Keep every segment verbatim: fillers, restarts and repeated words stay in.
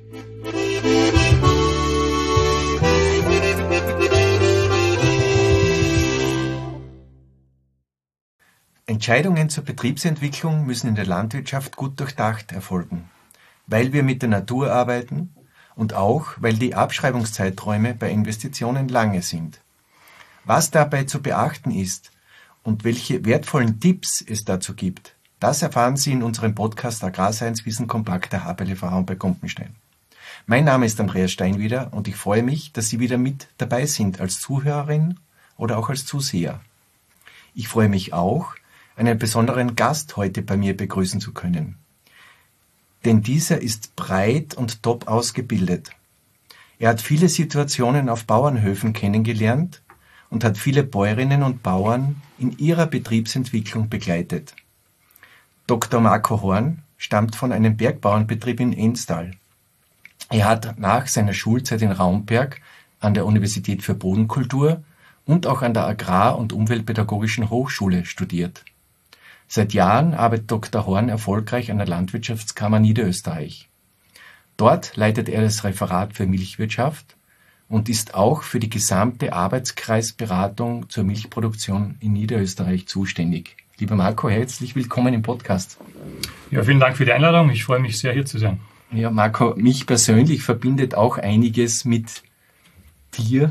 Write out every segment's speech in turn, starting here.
Entscheidungen zur Betriebsentwicklung müssen in der Landwirtschaft gut durchdacht erfolgen, weil wir mit der Natur arbeiten und auch, weil die Abschreibungszeiträume bei Investitionen lange sind. Was dabei zu beachten ist und welche wertvollen Tipps es dazu gibt, das erfahren Sie in unserem Podcast Agrarscience Wissen Kompakt der H P L V bei Kumpenstein. Mein Name ist Andreas Steinwieder und ich freue mich, dass Sie wieder mit dabei sind als Zuhörerin oder auch als Zuseher. Ich freue mich auch, einen besonderen Gast heute bei mir begrüßen zu können. Denn dieser ist breit und top ausgebildet. Er hat viele Situationen auf Bauernhöfen kennengelernt und hat viele Bäuerinnen und Bauern in ihrer Betriebsentwicklung begleitet. Doktor Marco Horn stammt von einem Bergbauernbetrieb in Enstal. Er hat nach seiner Schulzeit in Raumberg an der Universität für Bodenkultur und auch an der Agrar- und Umweltpädagogischen Hochschule studiert. Seit Jahren arbeitet Doktor Horn erfolgreich an der Landwirtschaftskammer Niederösterreich. Dort leitet er das Referat für Milchwirtschaft und ist auch für die gesamte Arbeitskreisberatung zur Milchproduktion in Niederösterreich zuständig. Lieber Marco, herzlich willkommen im Podcast. Ja, vielen Dank für die Einladung. Ich freue mich sehr, hier zu sein. Ja, Marco, mich persönlich verbindet auch einiges mit dir,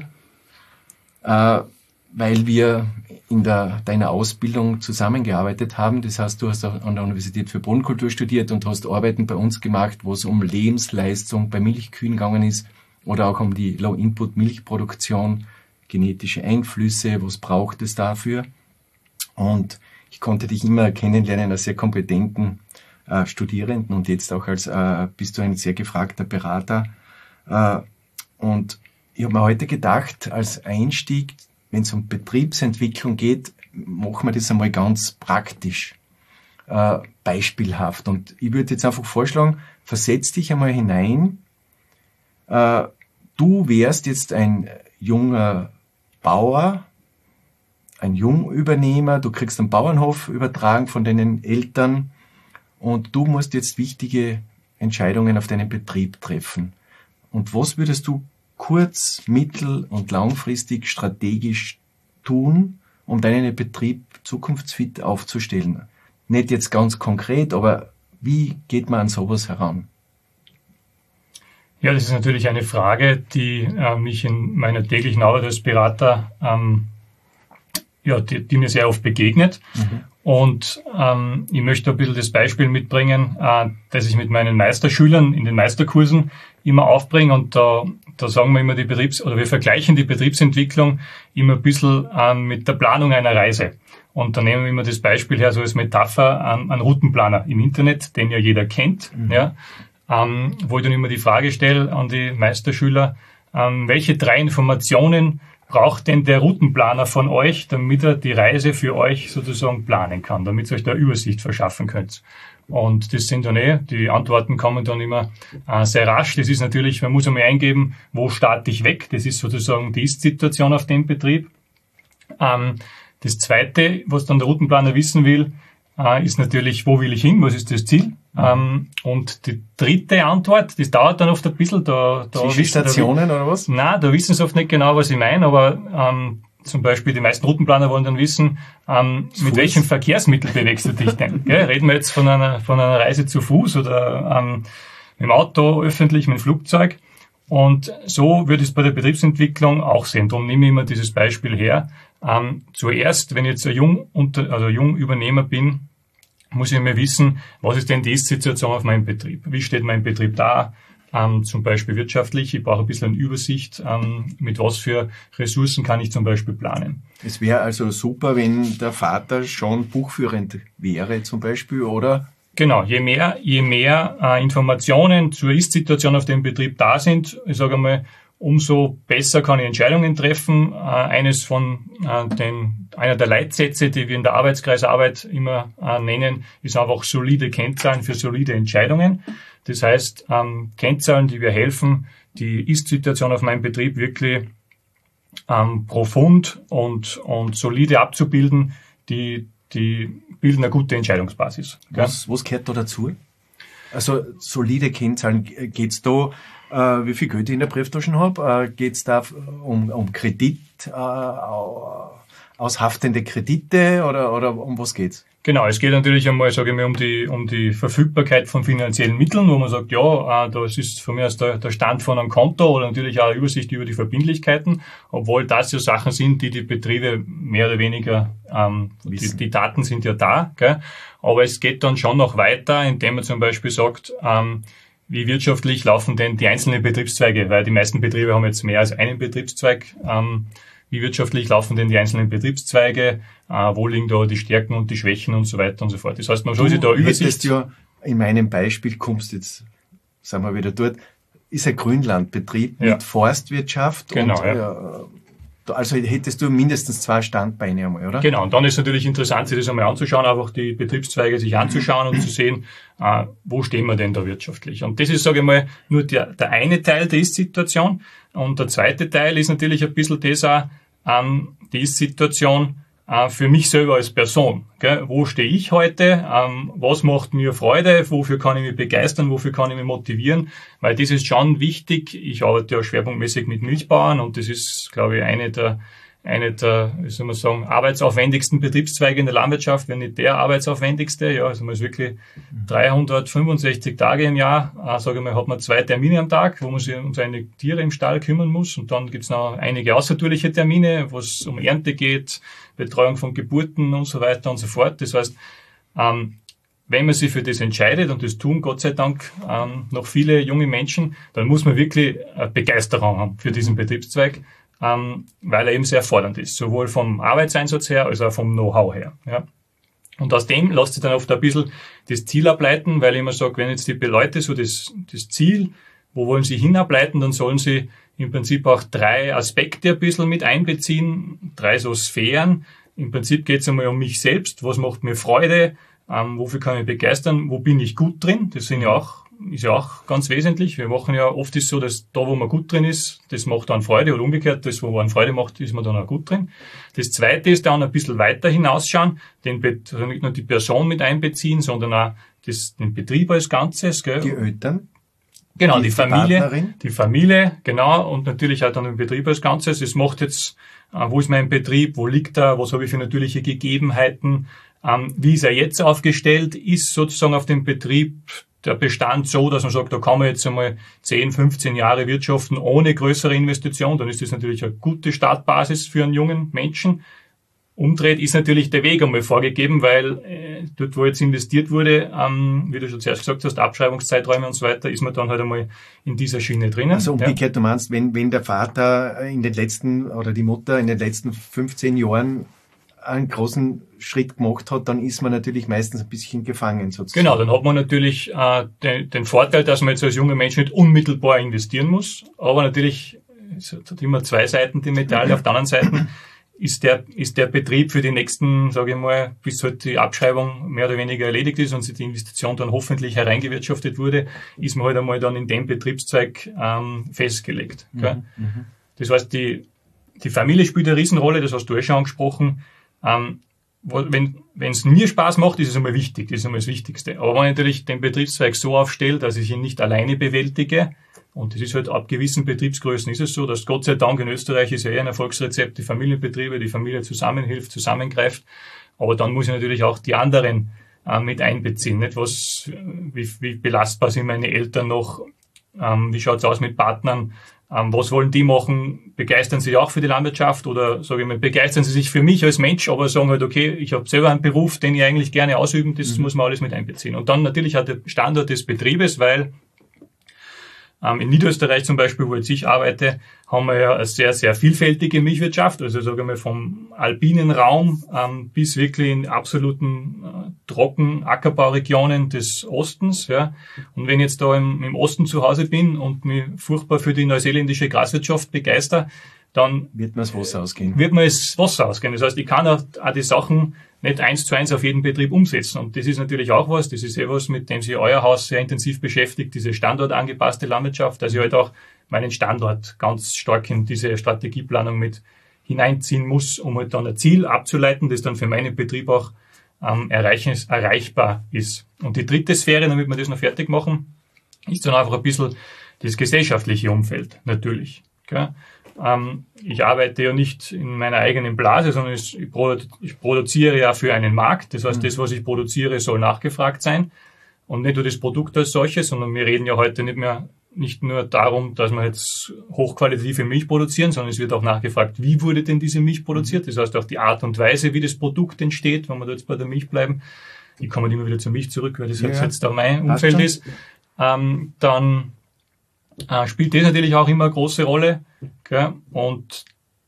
äh, weil wir in der, deiner Ausbildung zusammengearbeitet haben. Das heißt, du hast an der Universität für Bodenkultur studiert und hast Arbeiten bei uns gemacht, wo es um Lebensleistung bei Milchkühen gegangen ist oder auch um die Low-Input-Milchproduktion, genetische Einflüsse, was braucht es dafür. Und ich konnte dich immer kennenlernen als sehr kompetenten äh, Studierenden und jetzt auch als äh, bist du ein sehr gefragter Berater. Äh, und ich habe mir heute gedacht, als Einstieg, wenn es um Betriebsentwicklung geht, machen wir das einmal ganz praktisch, äh, beispielhaft. Und ich würde jetzt einfach vorschlagen, versetz dich einmal hinein. Äh, du wärst jetzt ein junger Bauer, ein Jungübernehmer, du kriegst einen Bauernhof übertragen von deinen Eltern und du musst jetzt wichtige Entscheidungen auf deinen Betrieb treffen. Und was würdest du kurz-, mittel- und langfristig strategisch tun, um deinen Betrieb zukunftsfit aufzustellen? Nicht jetzt ganz konkret, aber wie geht man an sowas heran? Ja, das ist natürlich eine Frage, die äh, mich in meiner täglichen Arbeit als Berater, ähm, ja, die, die mir sehr oft begegnet. Mhm. Und ähm, ich möchte ein bisschen das Beispiel mitbringen, äh, das ich mit meinen Meisterschülern in den Meisterkursen immer aufbringe. Und da, da sagen wir immer die Betriebs- oder wir vergleichen die Betriebsentwicklung immer ein bisschen äh, mit der Planung einer Reise. Und da nehmen wir immer das Beispiel her, so als Metapher, an, an Routenplaner im Internet, den ja jeder kennt, mhm. ja, ähm, wo ich dann immer die Frage stelle an die Meisterschüler, ähm, welche drei Informationen braucht denn der Routenplaner von euch, damit er die Reise für euch sozusagen planen kann, damit ihr euch da Übersicht verschaffen könnt? Und das sind dann eh, die Antworten kommen dann immer äh, sehr rasch. Das ist natürlich, man muss einmal eingeben, wo starte ich weg? Das ist sozusagen die Ist-Situation auf dem Betrieb. Ähm, das Zweite, was dann der Routenplaner wissen will, äh, ist natürlich, wo will ich hin? Was ist das Ziel? Ähm, und die dritte Antwort, das dauert dann oft ein bisschen. Da, da Stationen oder was? Nein, da wissen sie oft nicht genau, was ich meine, aber ähm, zum Beispiel die meisten Routenplaner wollen dann wissen, ähm, mit welchem Verkehrsmittel bewegst du dich denn? Gell? Reden wir jetzt von einer, von einer Reise zu Fuß oder ähm, mit dem Auto, öffentlich, mit dem Flugzeug? Und so würde es bei der Betriebsentwicklung auch sehen. Darum nehme ich immer dieses Beispiel her. Ähm, zuerst, wenn ich jetzt ein Jung, unter, also Jungübernehmer bin, muss ich mal wissen, was ist denn die Ist-Situation auf meinem Betrieb? Wie steht mein Betrieb da? Ähm, zum Beispiel wirtschaftlich. Ich brauche ein bisschen eine Übersicht, ähm, mit was für Ressourcen kann ich zum Beispiel planen. Es wäre also super, wenn der Vater schon buchführend wäre zum Beispiel, oder? Genau, je mehr, je mehr äh, Informationen zur Ist-Situation auf dem Betrieb da sind, ich sage einmal, umso besser kann ich Entscheidungen treffen. Äh, eines von äh, den, einer der Leitsätze, die wir in der Arbeitskreisarbeit immer äh, nennen, ist einfach solide Kennzahlen für solide Entscheidungen. Das heißt, ähm, Kennzahlen, die mir helfen, die Ist-Situation auf meinem Betrieb wirklich ähm, profund und, und solide abzubilden, die, die bilden eine gute Entscheidungsbasis. Was, was gehört da dazu? Also solide Kennzahlen. Geht's da, äh, wie viel Geld ich in der Brieftasche habe? Äh, geht's da um, um Kredit, äh, aushaftende Kredite oder, oder um was geht's? Genau, es geht natürlich einmal, sage ich mal, um die, um die Verfügbarkeit von finanziellen Mitteln, wo man sagt, ja, das ist von mir aus der, der Stand von einem Konto oder natürlich auch eine Übersicht über die Verbindlichkeiten, obwohl das ja Sachen sind, die die Betriebe mehr oder weniger, ähm, die, die Daten sind ja da, gell? Aber es geht dann schon noch weiter, indem man zum Beispiel sagt, ähm, wie wirtschaftlich laufen denn die einzelnen Betriebszweige, weil die meisten Betriebe haben jetzt mehr als einen Betriebszweig, ähm, wie wirtschaftlich laufen denn die einzelnen Betriebszweige, äh, wo liegen da die Stärken und die Schwächen und so weiter und so fort. Das heißt, man soll sich da Übersicht... Du ja, in meinem Beispiel kommst jetzt, sagen wir wieder dort, ist ein Grünlandbetrieb ja. mit Forstwirtschaft. Genau, und, ja. äh, also hättest du mindestens zwei Standbeine einmal, oder? Genau, und dann ist natürlich interessant, sich das einmal anzuschauen, einfach die Betriebszweige sich anzuschauen und zu sehen, äh, wo stehen wir denn da wirtschaftlich. Und das ist, sage ich mal, nur der, der eine Teil der Ist-Situation. Und der zweite Teil ist natürlich ein bisschen das auch, ähm, die Ist-Situation äh, für mich selber als Person. Gell? Wo stehe ich heute? Ähm, was macht mir Freude? Wofür kann ich mich begeistern? Wofür kann ich mich motivieren? Weil das ist schon wichtig. Ich arbeite ja schwerpunktmäßig mit Milchbauern und das ist, glaube ich, eine der eine der, wie soll man sagen, arbeitsaufwendigsten Betriebszweige in der Landwirtschaft, wenn nicht der arbeitsaufwendigste. Ja, also man ist wirklich dreihundertfünfundsechzig Tage im Jahr, äh, sage ich mal, hat man zwei Termine am Tag, wo man sich um seine Tiere im Stall kümmern muss. Und dann gibt's noch einige außertürliche Termine, wo es um Ernte geht, Betreuung von Geburten und so weiter und so fort. Das heißt, ähm, wenn man sich für das entscheidet, und das tun Gott sei Dank ähm, noch viele junge Menschen, dann muss man wirklich eine Begeisterung haben für diesen Betriebszweig. Ähm, weil er eben sehr fordernd ist, sowohl vom Arbeitseinsatz her als auch vom Know-how her. Ja. Und aus dem lässt sich dann oft ein bisschen das Ziel ableiten, weil ich immer sage, wenn jetzt die Leute so das, das Ziel, wo wollen sie hinableiten, dann sollen sie im Prinzip auch drei Aspekte ein bisschen mit einbeziehen, drei so Sphären. Im Prinzip geht es einmal um mich selbst, was macht mir Freude, ähm, wofür kann ich mich begeistern, wo bin ich gut drin, das sind ja auch ist ja auch ganz wesentlich. Wir machen ja oft ist so, dass da, wo man gut drin ist, das macht dann Freude oder umgekehrt, das, wo man Freude macht, ist man dann auch gut drin. Das Zweite ist dann ein bisschen weiter hinausschauen, den also nicht nur die Person mit einbeziehen, sondern auch das, den Betrieb als Ganzes. Gell? Die Eltern. Genau, die, die Familie, Partnerin. die Familie, genau, und natürlich auch dann den Betrieb als Ganzes. Es macht jetzt, äh, wo ist mein Betrieb, wo liegt er, was habe ich für natürliche Gegebenheiten, ähm, wie ist er jetzt aufgestellt, ist sozusagen auf dem Betrieb der Bestand so, dass man sagt, da kann man jetzt einmal zehn, fünfzehn Jahre wirtschaften ohne größere Investition, dann ist das natürlich eine gute Startbasis für einen jungen Menschen. Umdreht ist natürlich der Weg einmal vorgegeben, weil äh, dort, wo jetzt investiert wurde, ähm, wie du schon zuerst gesagt hast, Abschreibungszeiträume und so weiter, ist man dann halt einmal in dieser Schiene drinnen. Also umgekehrt, ja. Du meinst, wenn, wenn der Vater in den letzten oder die Mutter in den letzten fünfzehn Jahren einen großen Schritt gemacht hat, dann ist man natürlich meistens ein bisschen gefangen sozusagen. Genau, dann hat man natürlich äh, den, den Vorteil, dass man jetzt als junger Mensch nicht unmittelbar investieren muss, aber natürlich, es hat immer zwei Seiten die Medaille, auf der anderen Seite ist der, ist der Betrieb für die nächsten, sage ich mal, bis halt die Abschreibung mehr oder weniger erledigt ist und sich die Investition dann hoffentlich hereingewirtschaftet wurde, ist man halt einmal dann in dem Betriebszweig ähm, festgelegt. Mhm, gell? Das heißt, die, die Familie spielt eine Riesenrolle, das hast du eh schon angesprochen. Ähm, wenn wenn es mir Spaß macht, ist es einmal wichtig, das ist einmal das Wichtigste. Aber wenn ich natürlich den Betriebszweig so aufstelle, dass ich ihn nicht alleine bewältige, und das ist halt ab gewissen Betriebsgrößen ist es so, dass Gott sei Dank in Österreich ist ja eher ein Erfolgsrezept, die Familienbetriebe, die Familie zusammenhilft, zusammengreift, aber dann muss ich natürlich auch die anderen äh, mit einbeziehen. Nicht was, wie, wie belastbar sind meine Eltern noch, ähm, wie schaut's aus mit Partnern, Ähm, was wollen die machen? Begeistern sie sich auch für die Landwirtschaft oder sage ich mal, begeistern sie sich für mich als Mensch, aber sagen halt, okay, ich habe selber einen Beruf, den ich eigentlich gerne ausüben, das mhm. muss man alles mit einbeziehen. Und dann natürlich hat der Standort des Betriebes, weil ähm, in Niederösterreich zum Beispiel, wo jetzt ich arbeite, haben wir ja eine sehr, sehr vielfältige Milchwirtschaft, also sage ich mal vom alpinen Raum ähm, bis wirklich in absoluten äh, trocken Ackerbauregionen des Ostens. Ja. Und wenn ich jetzt da im, im Osten zu Hause bin und mich furchtbar für die neuseeländische Graswirtschaft begeister, dann wird mir das Wasser ausgehen. Wird mir das Wasser ausgehen. Das heißt, ich kann auch, auch die Sachen nicht eins zu eins auf jeden Betrieb umsetzen. Und das ist natürlich auch was, das ist eh was, mit dem sich euer Haus sehr intensiv beschäftigt, diese standortangepasste Landwirtschaft, dass ich halt auch meinen Standort ganz stark in diese Strategieplanung mit hineinziehen muss, um halt dann ein Ziel abzuleiten, das dann für meinen Betrieb auch ähm, erreichen, erreichbar ist. Und die dritte Sphäre, damit wir das noch fertig machen, ist dann einfach ein bisschen das gesellschaftliche Umfeld, natürlich. Gell? Ähm, ich arbeite ja nicht in meiner eigenen Blase, sondern ich, ich produziere ja für einen Markt. Das heißt, das, was ich produziere, soll nachgefragt sein. Und nicht nur das Produkt als solches, sondern wir reden ja heute nicht mehr nicht nur darum, dass wir jetzt hochqualitative Milch produzieren, sondern es wird auch nachgefragt, wie wurde denn diese Milch produziert? Das heißt auch die Art und Weise, wie das Produkt entsteht, wenn wir da jetzt bei der Milch bleiben. Ich komme immer wieder zur Milch zurück, weil das ja, jetzt da mein Umfeld ist. Ähm, dann äh, spielt das natürlich auch immer eine große Rolle. Gell? Und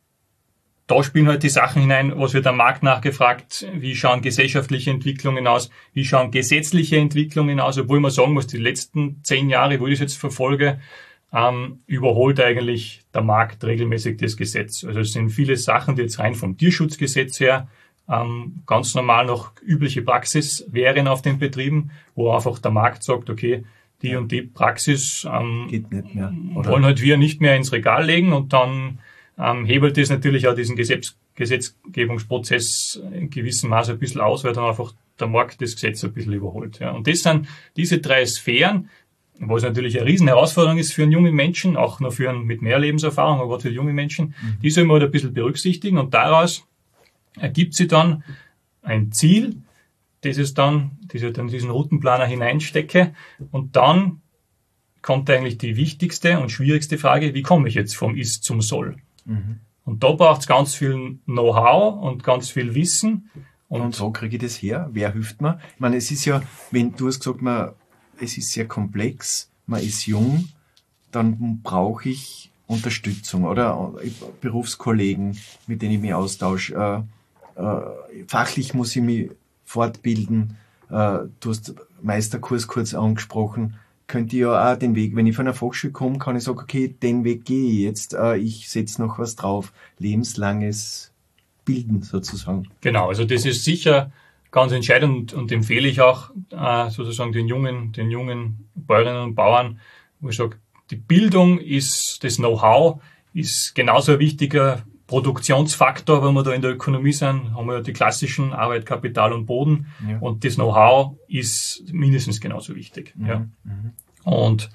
da spielen halt die Sachen hinein, was wird am Markt nachgefragt, wie schauen gesellschaftliche Entwicklungen aus, wie schauen gesetzliche Entwicklungen aus, obwohl man sagen muss, die letzten zehn Jahre, wo ich das jetzt verfolge, ähm, überholt eigentlich der Markt regelmäßig das Gesetz. Also es sind viele Sachen, die jetzt rein vom Tierschutzgesetz her ähm, ganz normal noch übliche Praxis wären auf den Betrieben, wo einfach der Markt sagt, okay, die und die Praxis ähm, geht nicht mehr, oder? Wollen halt wir nicht mehr ins Regal legen und dann Ähm, hebelt das natürlich auch diesen Gesetz, Gesetzgebungsprozess in gewissem Maße ein bisschen aus, weil dann einfach der Markt das Gesetz ein bisschen überholt. Ja. Und das sind diese drei Sphären, was natürlich eine riesen Herausforderung ist für einen jungen Menschen, auch noch für einen mit mehr Lebenserfahrung, aber für junge Menschen, mhm. die soll man halt ein bisschen berücksichtigen und daraus ergibt sich dann ein Ziel, das es dann, das ich dann in diesen Routenplaner hineinstecke und dann kommt eigentlich die wichtigste und schwierigste Frage, wie komme ich jetzt vom Ist zum Soll? Mhm. Und da braucht es ganz viel Know-how und ganz viel Wissen. Und, und so kriege ich das her? Wer hilft mir? Ich meine, es ist ja, wenn du hast gesagt, man, es ist sehr komplex, man ist jung, dann brauche ich Unterstützung oder Berufskollegen, mit denen ich mich austausche. Äh, äh, fachlich muss ich mich fortbilden. Äh, du hast Meisterkurs kurz angesprochen. Könnte ich ja auch den Weg, wenn ich von einer Fachschule komme, kann ich sagen, okay, den Weg gehe ich jetzt, äh, ich setze noch was drauf. Lebenslanges Bilden sozusagen. Genau, also das ist sicher ganz entscheidend und, und empfehle ich auch äh, sozusagen den jungen, den jungen Bäuerinnen und Bauern, wo ich sage, die Bildung ist, das Know-how ist genauso ein wichtiger Produktionsfaktor, wenn wir da in der Ökonomie sind, haben wir ja die klassischen Arbeit, Kapital und Boden. Ja. Und das Know-how ist mindestens genauso wichtig. Mhm. Ja. Mhm. Und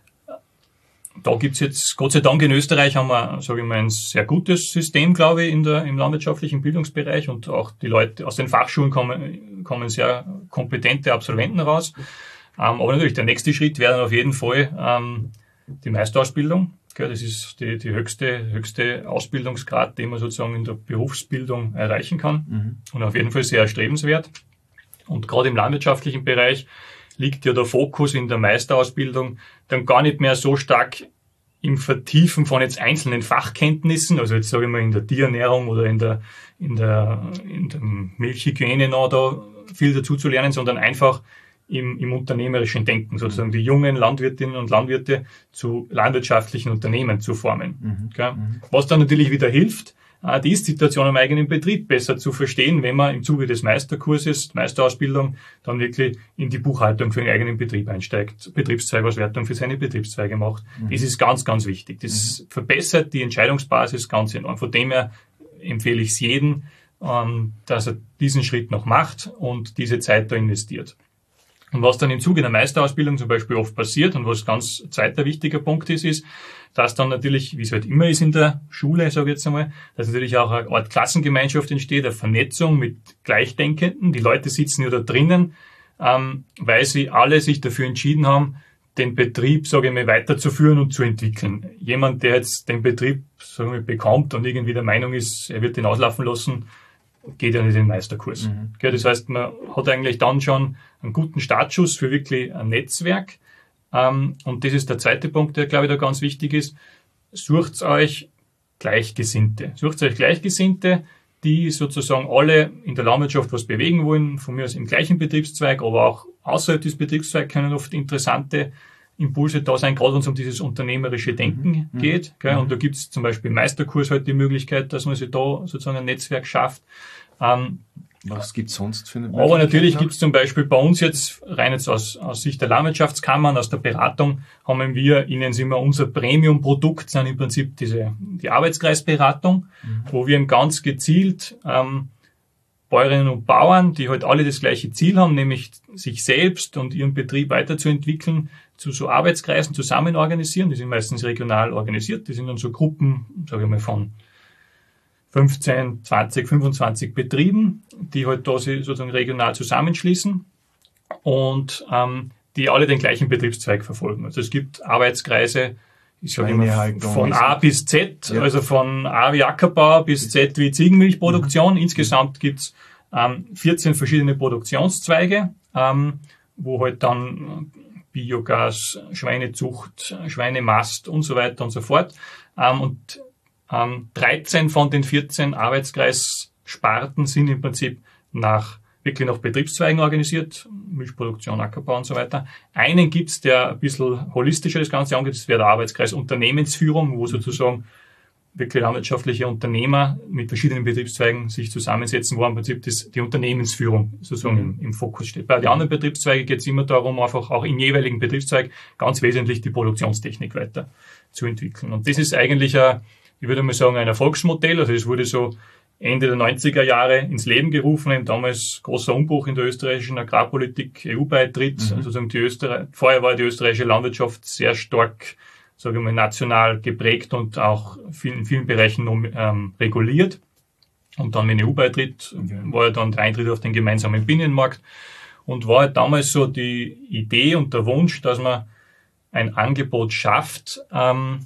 da gibt's jetzt, Gott sei Dank in Österreich haben wir, sage ich mal, ein sehr gutes System, glaube ich, in der, im landwirtschaftlichen Bildungsbereich und auch die Leute aus den Fachschulen kommen, kommen sehr kompetente Absolventen raus. Ähm, aber natürlich der nächste Schritt wäre dann auf jeden Fall ähm, die Meisterausbildung. Das ist die, die höchste, höchste Ausbildungsgrad, den man sozusagen in der Berufsbildung erreichen kann. Mhm. Und auf jeden Fall sehr erstrebenswert. Und gerade im landwirtschaftlichen Bereich liegt ja der Fokus in der Meisterausbildung dann gar nicht mehr so stark im Vertiefen von jetzt einzelnen Fachkenntnissen, also jetzt sage ich mal in der Tierernährung oder in der, in der, in der Milchhygiene noch da viel dazu zu lernen, sondern einfach Im, im unternehmerischen Denken, sozusagen die jungen Landwirtinnen und Landwirte zu landwirtschaftlichen Unternehmen zu formen. Mhm. Okay? Mhm. Was dann natürlich wieder hilft, die Ist-Situation am eigenen Betrieb besser zu verstehen, wenn man im Zuge des Meisterkurses, Meisterausbildung, dann wirklich in die Buchhaltung für den eigenen Betrieb einsteigt, Betriebszweigauswertung für seine Betriebszweige macht. Mhm. Das ist ganz, ganz wichtig. Das mhm. verbessert die Entscheidungsbasis ganz enorm. Von dem her empfehle ich es jedem, dass er diesen Schritt noch macht und diese Zeit da investiert. Und was dann im Zuge der Meisterausbildung zum Beispiel oft passiert und was ganz zweiter wichtiger Punkt ist, ist, dass dann natürlich, wie es halt immer ist in der Schule, sage ich jetzt einmal, dass natürlich auch eine Art Klassengemeinschaft entsteht, eine Vernetzung mit Gleichdenkenden. Die Leute sitzen ja da drinnen, ähm, weil sie alle sich dafür entschieden haben, den Betrieb, sage ich mal, weiterzuführen und zu entwickeln. Jemand, der jetzt den Betrieb, sagen wir, bekommt und irgendwie der Meinung ist, er wird den auslaufen lassen, geht ja nicht in den Meisterkurs. Mhm. Okay, das heißt, man hat eigentlich dann schon einen guten Startschuss für wirklich ein Netzwerk. Ähm, und das ist der zweite Punkt, der, glaube ich, da ganz wichtig ist. Sucht euch Gleichgesinnte. Sucht euch Gleichgesinnte, die sozusagen alle in der Landwirtschaft was bewegen wollen, von mir aus im gleichen Betriebszweig, aber auch außerhalb des Betriebszweigs können oft interessante Impulse da sein, gerade wenn es um dieses unternehmerische Denken mhm. geht. Gell? Mhm. Und da gibt es zum Beispiel im Meisterkurs halt die Möglichkeit, dass man sich da sozusagen ein Netzwerk schafft. Ähm, Was gibt es sonst für eine Möglichkeit? Aber natürlich gibt es zum Beispiel bei uns jetzt, rein jetzt aus, aus Sicht der Landwirtschaftskammern, aus der Beratung, haben wir, Ihnen sind wir unser Premium-Produkt, sind im Prinzip diese die Arbeitskreisberatung, mhm. wo wir eben ganz gezielt ähm, Bäuerinnen und Bauern, die halt alle das gleiche Ziel haben, nämlich sich selbst und ihren Betrieb weiterzuentwickeln, zu so Arbeitskreisen zusammen organisieren. Die sind meistens regional organisiert. Die sind dann so Gruppen, sage ich mal, von fünfzehn, zwanzig, fünfundzwanzig Betrieben, die halt da sich sozusagen regional zusammenschließen und ähm, die alle den gleichen Betriebszweig verfolgen. Also es gibt Arbeitskreise, ich sage immer, von A bis Z, ja. Also von A wie Ackerbau bis Z wie Ziegenmilchproduktion. Mhm. Insgesamt gibt's ähm, vierzehn verschiedene Produktionszweige, ähm, wo halt dann Biogas, Schweinezucht, Schweinemast und so weiter und so fort. Ähm, und ähm, dreizehn von den vierzehn Arbeitskreissparten sind im Prinzip nach wirklich nach Betriebszweigen organisiert, Milchproduktion, Ackerbau und so weiter. Einen gibt's, der ein bisschen holistischer das Ganze angeht, das wäre der Arbeitskreis Unternehmensführung, wo sozusagen wirklich landwirtschaftliche Unternehmer mit verschiedenen Betriebszweigen sich zusammensetzen, wo im Prinzip das, die Unternehmensführung sozusagen im, im Fokus steht. Bei den anderen Betriebszweigen geht es immer darum, einfach auch im jeweiligen Betriebszweig ganz wesentlich die Produktionstechnik weiter zu entwickeln. Und das ist eigentlich ein, ich würde mal sagen, ein Erfolgsmodell. Also es wurde so Ende der neunziger Jahre ins Leben gerufen, eben damals großer Umbruch in der österreichischen Agrarpolitik, E U-Beitritt. Mhm. Also sozusagen die Österreich, vorher war die österreichische Landwirtschaft sehr stark, sage ich mal, national geprägt und auch in vielen Bereichen ähm, reguliert. Und dann mit dem E U-Beitritt okay. war ja dann der Eintritt auf den gemeinsamen Binnenmarkt und war halt damals so die Idee und der Wunsch, dass man ein Angebot schafft, ähm,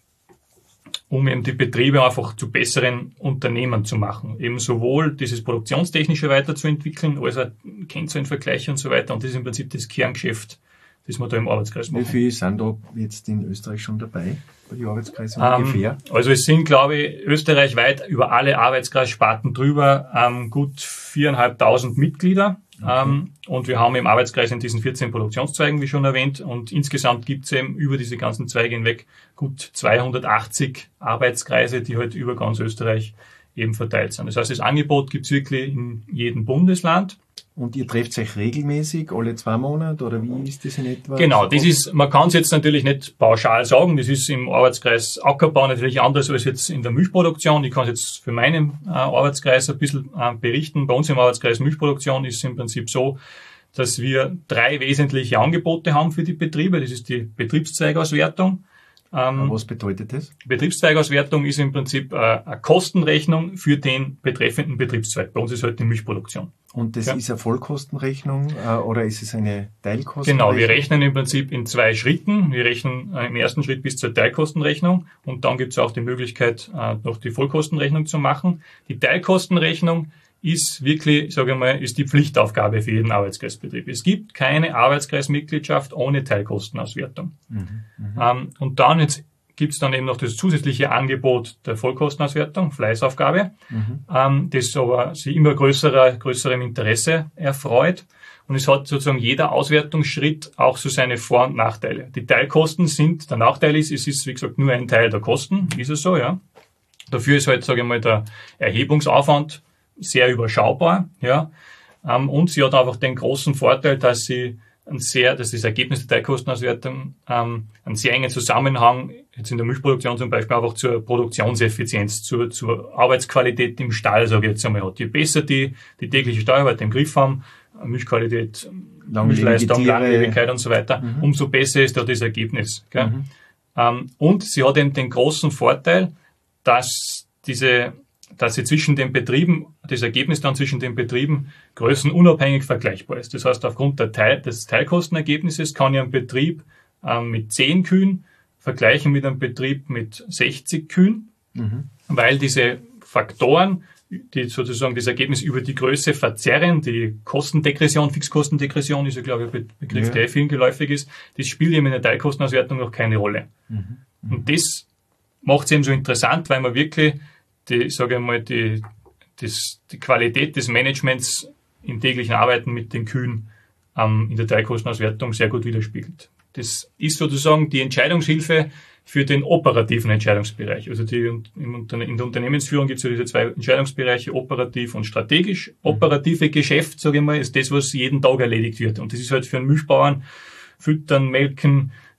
um eben die Betriebe einfach zu besseren Unternehmen zu machen. Eben sowohl dieses Produktionstechnische weiterzuentwickeln, als auch Kennzahlenvergleiche und so weiter. Und das ist im Prinzip das Kerngeschäft, das wir da im Arbeitskreis machen. Wie viele sind da jetzt in Österreich schon dabei, bei den Arbeitskreisen ungefähr? Ähm, also es sind, glaube ich, österreichweit über alle Arbeitskreissparten drüber ähm, gut viereinhalbtausend Mitglieder. Okay. Ähm, und wir haben im Arbeitskreis in diesen vierzehn Produktionszweigen, wie schon erwähnt, und insgesamt gibt es eben über diese ganzen Zweige hinweg gut zweihundertachtzig Arbeitskreise, die halt über ganz Österreich eben verteilt sind. Das heißt, das Angebot gibt es wirklich in jedem Bundesland. Und ihr trefft euch regelmäßig, alle zwei Monate, oder wie ist das in etwa? Genau, das ist, man kann es jetzt natürlich nicht pauschal sagen, das ist im Arbeitskreis Ackerbau natürlich anders als jetzt in der Milchproduktion. Ich kann jetzt für meinen äh, Arbeitskreis ein bisschen äh, berichten. Bei uns im Arbeitskreis Milchproduktion ist es im Prinzip so, dass wir drei wesentliche Angebote haben für die Betriebe. Das ist die Betriebszweigauswertung. Ähm, Was bedeutet das? Betriebszweigauswertung ist im Prinzip äh, eine Kostenrechnung für den betreffenden Betriebszweig. Bei uns ist halt die Milchproduktion. Und das ja. ist eine Vollkostenrechnung äh, oder ist es eine Teilkostenrechnung? Genau, wir rechnen im Prinzip in zwei Schritten. Wir rechnen äh, im ersten Schritt bis zur Teilkostenrechnung und dann gibt es auch die Möglichkeit, äh, noch die Vollkostenrechnung zu machen. Die Teilkostenrechnung ist wirklich, sage ich mal, ist die Pflichtaufgabe für jeden Arbeitskreisbetrieb. Es gibt keine Arbeitskreismitgliedschaft ohne Teilkostenauswertung. Mhm, ähm, und dann jetzt gibt es dann eben noch das zusätzliche Angebot der Vollkostenauswertung, Fleißaufgabe, mhm. ähm, das aber sich immer größerer, größerem Interesse erfreut. Und es hat sozusagen jeder Auswertungsschritt auch so seine Vor- und Nachteile. Die Teilkosten sind, der Nachteil ist, es ist, wie gesagt, nur ein Teil der Kosten, ist es so, ja. Dafür ist halt, sage ich mal, der Erhebungsaufwand sehr überschaubar, ja. Ähm, und sie hat einfach den großen Vorteil, dass sie ein sehr, dass das Ergebnis der Teilkostenauswertung ähm, einen sehr engen Zusammenhang jetzt in der Milchproduktion zum Beispiel einfach zur Produktionseffizienz, zur, zur Arbeitsqualität im Stall, sage ich jetzt einmal, hat. Je besser die, die tägliche Steuerarbeit im Griff haben, Milchqualität, Milchleistung, Langlebigkeit und so weiter, mhm. umso besser ist da das Ergebnis. Gell? Mhm. Ähm, und sie hat eben den großen Vorteil, dass diese dass sie zwischen den Betrieben, das Ergebnis dann zwischen den Betrieben größenunabhängig vergleichbar ist. Das heißt, aufgrund der Teil, des Teilkostenergebnisses kann ich einen Betrieb ähm, mit zehn Kühen vergleichen mit einem Betrieb mit sechzig Kühen, mhm. weil diese Faktoren, die sozusagen das Ergebnis über die Größe verzerren, die Kostendegression, Fixkostendegression ist ja, glaube ich, ein Begriff, ja. der vielen geläufig ist, das spielt eben in der Teilkostenauswertung noch keine Rolle. Mhm. Mhm. Und das macht es eben so interessant, weil man wirklich die, sage ich mal, die, das, die Qualität des Managements im täglichen Arbeiten mit den Kühen ähm, in der Teilkostenauswertung sehr gut widerspiegelt. Das ist sozusagen die Entscheidungshilfe für den operativen Entscheidungsbereich. Also die, im, in der Unternehmensführung gibt es ja diese zwei Entscheidungsbereiche, operativ und strategisch. Operative Geschäft, sage ich mal, ist das, was jeden Tag erledigt wird. Und das ist halt für einen Milchbauern, Füttern, Melken,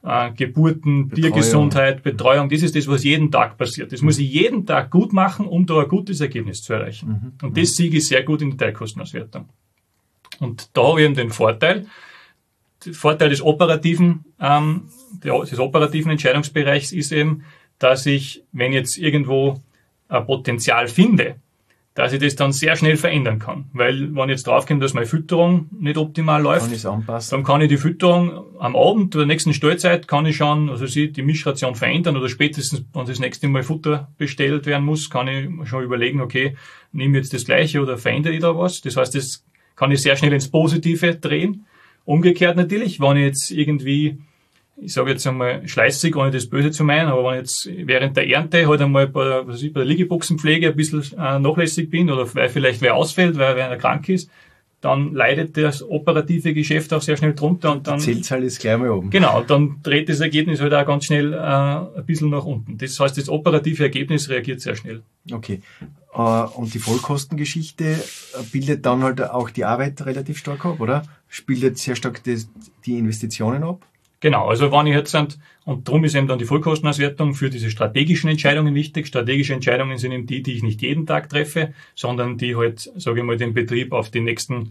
äh, Geburten, Betreuung. Tiergesundheit, Betreuung, das ist das, was jeden Tag passiert. Das muss ich jeden Tag gut machen, um da ein gutes Ergebnis zu erreichen. Mhm. Und das sehe ich sehr gut in der Teilkostenauswertung. Und da habe ich eben den Vorteil, der Vorteil des operativen, ähm, des operativen Entscheidungsbereichs ist eben, dass ich, wenn jetzt irgendwo ein Potenzial finde, dass ich das dann sehr schnell verändern kann. Weil, wenn ich jetzt draufkomme, dass meine Fütterung nicht optimal läuft, kann dann kann ich die Fütterung am Abend oder der nächsten Stellzeit kann ich schon, also sie die Mischration verändern oder spätestens, wenn das nächste Mal Futter bestellt werden muss, kann ich schon überlegen, okay, nehme ich jetzt das Gleiche oder verändere ich da was. Das heißt, das kann ich sehr schnell ins Positive drehen. Umgekehrt natürlich, wenn ich jetzt irgendwie, ich sage jetzt einmal schleißig, ohne das Böse zu meinen, aber wenn ich jetzt während der Ernte halt einmal bei der, was weiß ich, bei der Liegeboxenpflege ein bisschen äh, nachlässig bin oder weil vielleicht wer ausfällt, weil wer einer krank ist, dann leidet das operative Geschäft auch sehr schnell drunter und dann... Die Zielzahl ist gleich mal oben. Genau, dann dreht das Ergebnis halt auch ganz schnell äh, ein bisschen nach unten. Das heißt, das operative Ergebnis reagiert sehr schnell. Okay. Äh, und die Vollkostengeschichte bildet dann halt auch die Arbeit relativ stark ab, oder? Bildet sehr stark das, die Investitionen ab? Genau, also wenn ich jetzt sind, und darum ist eben dann die Vollkostenauswertung für diese strategischen Entscheidungen wichtig. Strategische Entscheidungen sind eben die, die ich nicht jeden Tag treffe, sondern die halt, sage ich mal, den Betrieb auf die nächsten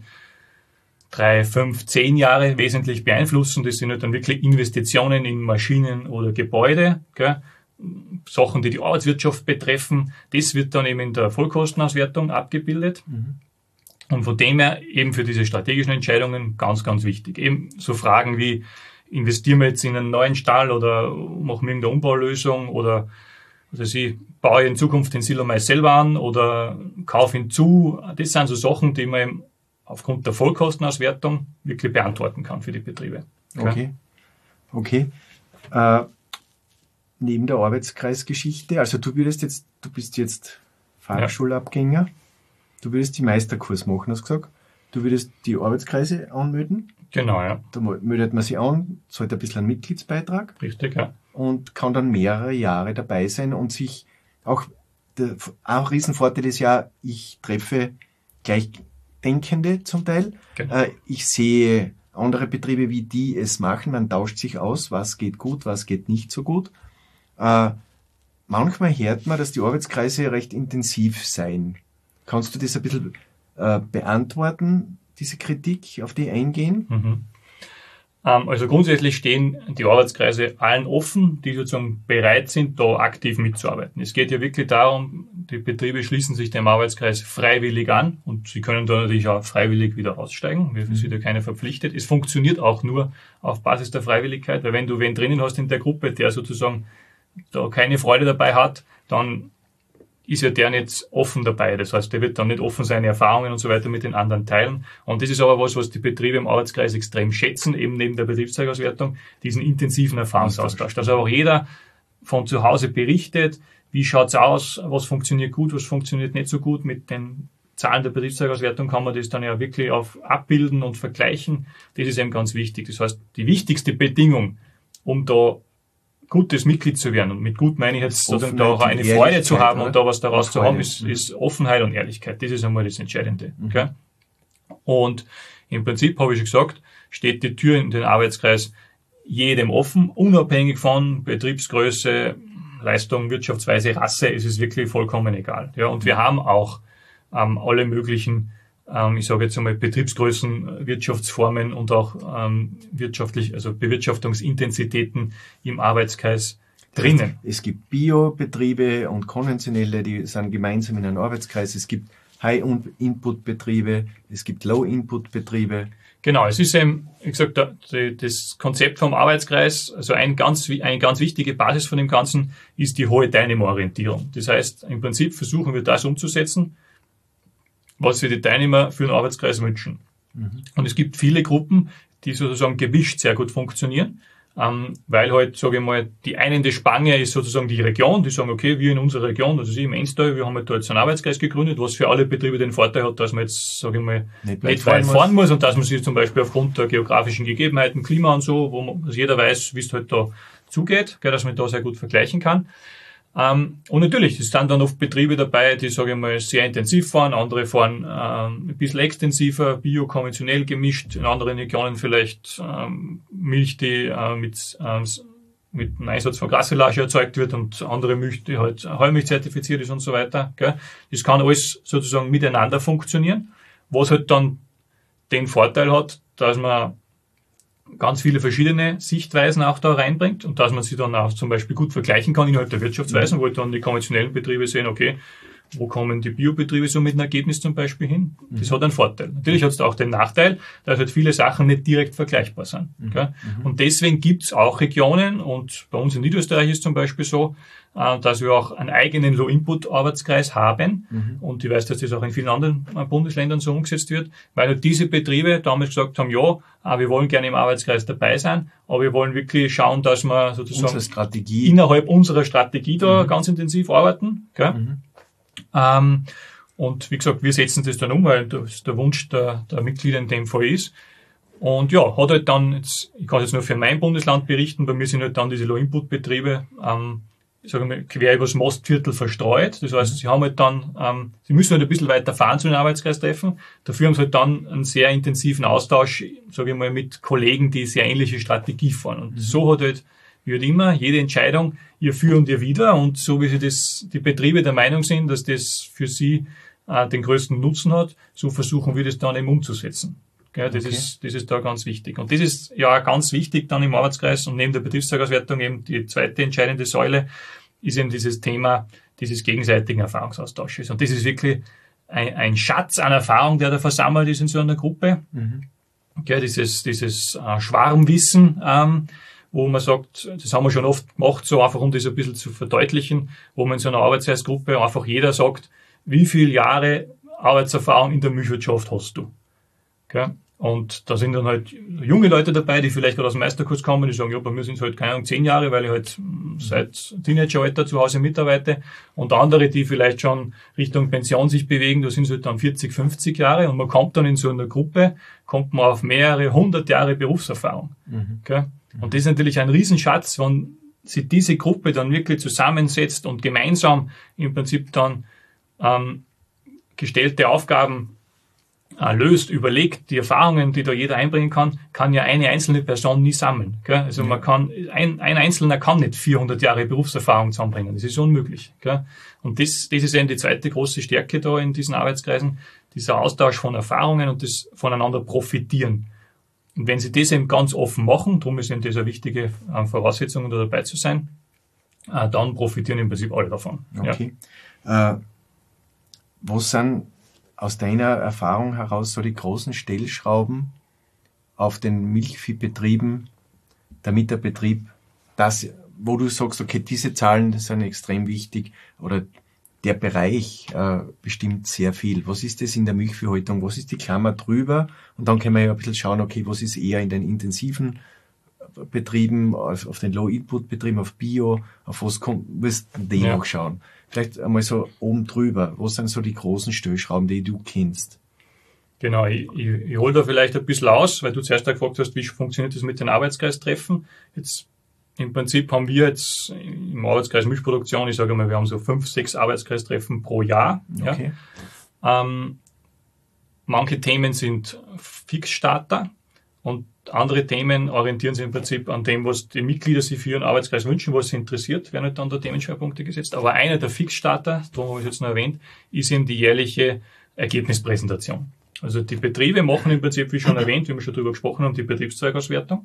drei, fünf, zehn Jahre wesentlich beeinflussen. Das sind halt dann wirklich Investitionen in Maschinen oder Gebäude, gell? Sachen, die die Arbeitswirtschaft betreffen. Das wird dann eben in der Vollkostenauswertung abgebildet. Mhm. Und von dem her eben für diese strategischen Entscheidungen ganz, ganz wichtig. Eben so Fragen wie, investieren wir jetzt in einen neuen Stall oder machen wir irgendeine Umbaulösung oder also ich baue in Zukunft den Silo Mais selber an oder kaufe ihn zu. Das sind so Sachen, die man eben aufgrund der Vollkostenauswertung wirklich beantworten kann für die Betriebe. Okay. Okay. okay. Äh, neben der Arbeitskreisgeschichte, also du würdest jetzt, du bist jetzt Fachschulabgänger, ja. Du würdest die Meisterkurs machen, hast du gesagt. Du würdest die Arbeitskreise anmelden. Genau, ja. Da meldet man sich an, zahlt ein bisschen einen Mitgliedsbeitrag. Richtig, ja. Und kann dann mehrere Jahre dabei sein und sich auch, der, auch ein Riesenvorteil ist ja, ich treffe Gleichdenkende zum Teil. Genau. Äh, ich sehe andere Betriebe, wie die es machen. Man tauscht sich aus, was geht gut, was geht nicht so gut. Äh, manchmal hört man, dass die Arbeitskreise recht intensiv seien. Kannst du das ein bisschen äh, beantworten? Diese Kritik, auf die eingehen? Mhm. Ähm, also grundsätzlich stehen die Arbeitskreise allen offen, die sozusagen bereit sind, da aktiv mitzuarbeiten. Es geht ja wirklich darum, die Betriebe schließen sich dem Arbeitskreis freiwillig an und sie können da natürlich auch freiwillig wieder aussteigen. Wir sind ja keiner verpflichtet. Es funktioniert auch nur auf Basis der Freiwilligkeit, weil wenn du wen drinnen hast in der Gruppe, der sozusagen da keine Freude dabei hat, dann ist ja der nicht offen dabei. Das heißt, der wird dann nicht offen seine Erfahrungen und so weiter mit den anderen teilen. Und das ist aber was, was die Betriebe im Arbeitskreis extrem schätzen, eben neben der Betriebszeugauswertung, diesen intensiven Erfahrungsaustausch. Dass auch jeder von zu Hause berichtet, wie schaut's aus, was funktioniert gut, was funktioniert nicht so gut. Mit den Zahlen der Betriebszeugauswertung kann man das dann ja wirklich auf abbilden und vergleichen. Das ist eben ganz wichtig. Das heißt, die wichtigste Bedingung, um da gutes Mitglied zu werden. Und mit gut meine ich jetzt sozusagen da auch eine Freude zu haben, oder? Und da was daraus zu haben, ist, ist Offenheit und Ehrlichkeit. Das ist einmal das Entscheidende. Mhm. Okay? Und im Prinzip, habe ich schon gesagt, steht die Tür in den Arbeitskreis jedem offen, unabhängig von Betriebsgröße, Leistung, Wirtschaftsweise, Rasse, ist es wirklich vollkommen egal. Ja, und wir haben auch ähm, alle möglichen ich sage jetzt einmal Betriebsgrößen, Wirtschaftsformen und auch ähm, wirtschaftlich, also Bewirtschaftungsintensitäten im Arbeitskreis drinnen. Es gibt Biobetriebe und konventionelle, die sind gemeinsam in einem Arbeitskreis. Es gibt High-Input-Betriebe, es gibt Low-Input-Betriebe. Genau, es ist eben, wie gesagt, das Konzept vom Arbeitskreis, also ein ganz, eine ganz wichtige Basis von dem Ganzen ist die hohe Teilnehmerorientierung. Das heißt, im Prinzip versuchen wir das umzusetzen, was sich die Teilnehmer für den Arbeitskreis wünschen. Mhm. Und es gibt viele Gruppen, die sozusagen gemischt sehr gut funktionieren, ähm, weil halt, sage ich mal, die einende Spange ist sozusagen die Region, die sagen, okay, wir in unserer Region, also Sie im Enstal, wir haben halt da jetzt einen Arbeitskreis gegründet, was für alle Betriebe den Vorteil hat, dass man jetzt, sage ich mal, nicht, nicht weit fahren muss. muss und dass man sich zum Beispiel aufgrund der geografischen Gegebenheiten, Klima und so, wo man, also jeder weiß, wie es halt da zugeht, gell, dass man da sehr gut vergleichen kann. Ähm, und natürlich, es sind dann oft Betriebe dabei, die, sage ich mal, sehr intensiv fahren, andere fahren ähm, ein bisschen extensiver, bio, konventionell gemischt, in anderen Regionen vielleicht ähm, Milch, die äh, mit, ähm, mit dem Einsatz von Grassilage erzeugt wird und andere Milch, die halt Heumilch zertifiziert ist und so weiter. Gell? Das kann alles sozusagen miteinander funktionieren, was halt dann den Vorteil hat, dass man ganz viele verschiedene Sichtweisen auch da reinbringt und dass man sie dann auch zum Beispiel gut vergleichen kann innerhalb der Wirtschaftsweisen, wo dann die konventionellen Betriebe sehen, okay, wo kommen die Biobetriebe so mit einem Ergebnis zum Beispiel hin? Das mhm. hat einen Vorteil. Natürlich hat es auch den Nachteil, dass halt viele Sachen nicht direkt vergleichbar sind. Mhm. Gell? Und deswegen gibt es auch Regionen, und bei uns in Niederösterreich ist zum Beispiel so, dass wir auch einen eigenen Low-Input-Arbeitskreis haben. Mhm. Und ich weiß, dass das auch in vielen anderen Bundesländern so umgesetzt wird, weil halt diese Betriebe damals gesagt haben, ja, wir wollen gerne im Arbeitskreis dabei sein, aber wir wollen wirklich schauen, dass wir sozusagen Strategie. innerhalb unserer Strategie da mhm. ganz intensiv arbeiten. Gell? Mhm. Ähm, und wie gesagt, wir setzen das dann um, weil das der Wunsch der, der Mitglieder in dem Fall ist. Und ja, hat halt dann, jetzt, ich kann jetzt nur für mein Bundesland berichten, bei mir sind halt dann diese Low-Input-Betriebe, ähm, sagen wir, quer übers Mostviertel verstreut. Das heißt, sie haben halt dann, ähm, sie müssen halt ein bisschen weiter fahren zu den Arbeitskreistreffen. Dafür haben sie halt dann einen sehr intensiven Austausch, sage ich mal, mit Kollegen, die sehr ähnliche Strategie fahren. Und mhm. so hat halt, wie halt immer, jede Entscheidung ihr Für und ihr Wider. Und so wie sie das, die Betriebe der Meinung sind, dass das für sie äh, den größten Nutzen hat, so versuchen wir das dann eben umzusetzen. Ja, das, okay. ist, das ist da ganz wichtig. Und das ist ja ganz wichtig dann im Arbeitskreis und neben der Betriebstageauswertung eben die zweite entscheidende Säule ist eben dieses Thema dieses gegenseitigen Erfahrungsaustausches. Und das ist wirklich ein, ein Schatz an Erfahrung, der da versammelt ist in so einer Gruppe. Mhm. Ja, dieses, dieses äh, Schwarmwissen, ähm, wo man sagt, das haben wir schon oft gemacht, so einfach um das ein bisschen zu verdeutlichen, wo man in so einer Arbeitskreisgruppe einfach jeder sagt, wie viele Jahre Arbeitserfahrung in der Milchwirtschaft hast du? Okay. Und da sind dann halt junge Leute dabei, die vielleicht gerade aus dem Meisterkurs kommen, die sagen, ja, bei mir sind es halt, keine Ahnung, zehn Jahre, weil ich halt seit Teenageralter zu Hause mitarbeite. Und andere, die vielleicht schon Richtung Pension sich bewegen, da sind es halt dann vierzig, fünfzig Jahre. Und man kommt dann in so einer Gruppe, kommt man auf mehrere hundert Jahre Berufserfahrung. Mhm. Okay? Und das ist natürlich ein Riesenschatz, wenn sich diese Gruppe dann wirklich zusammensetzt und gemeinsam im Prinzip dann ähm, gestellte Aufgaben löst, überlegt, die Erfahrungen, die da jeder einbringen kann, kann ja eine einzelne Person nie sammeln. Gell? Also man kann, ein, ein Einzelner kann nicht vierhundert Jahre Berufserfahrung zusammenbringen. Das ist unmöglich. Gell? Und das, das ist eben die zweite große Stärke da in diesen Arbeitskreisen, dieser Austausch von Erfahrungen und das voneinander profitieren. Und wenn Sie das eben ganz offen machen, darum ist eben das eine wichtige Voraussetzung, um da dabei zu sein, dann profitieren im Prinzip alle davon. Okay. Ja. Äh, was sind aus deiner Erfahrung heraus so die großen Stellschrauben auf den Milchviehbetrieben, damit der Betrieb das, wo du sagst, okay, diese Zahlen, das sind extrem wichtig, oder der Bereich äh, bestimmt sehr viel. Was ist das in der Milchviehhaltung? Was ist die Klammer drüber? Und dann können wir ja ein bisschen schauen, okay, was ist eher in den intensiven Betrieben, auf, auf den Low-Input-Betrieben, auf Bio, auf was kommt, wirst du die ja. noch schauen? Vielleicht einmal so oben drüber. Was sind so die großen Stellschrauben, die du kennst? Genau, ich, ich, ich hole da vielleicht ein bisschen aus, weil du zuerst gefragt hast, wie funktioniert das mit den Arbeitskreistreffen. Jetzt im Prinzip haben wir jetzt im Arbeitskreis Milchproduktion, ich sage mal, wir haben so fünf, sechs Arbeitskreistreffen pro Jahr. Okay. Ja. Ähm, manche Themen sind Fixstarter und andere Themen orientieren sich im Prinzip an dem, was die Mitglieder sich für ihren Arbeitskreis wünschen, was sie interessiert, werden halt dann da Themenschwerpunkte gesetzt. Aber einer der Fixstarter, darum habe ich es jetzt noch erwähnt, ist eben die jährliche Ergebnispräsentation. Also die Betriebe machen im Prinzip, wie schon erwähnt, wie wir schon drüber gesprochen haben, die Betriebszweigauswertung.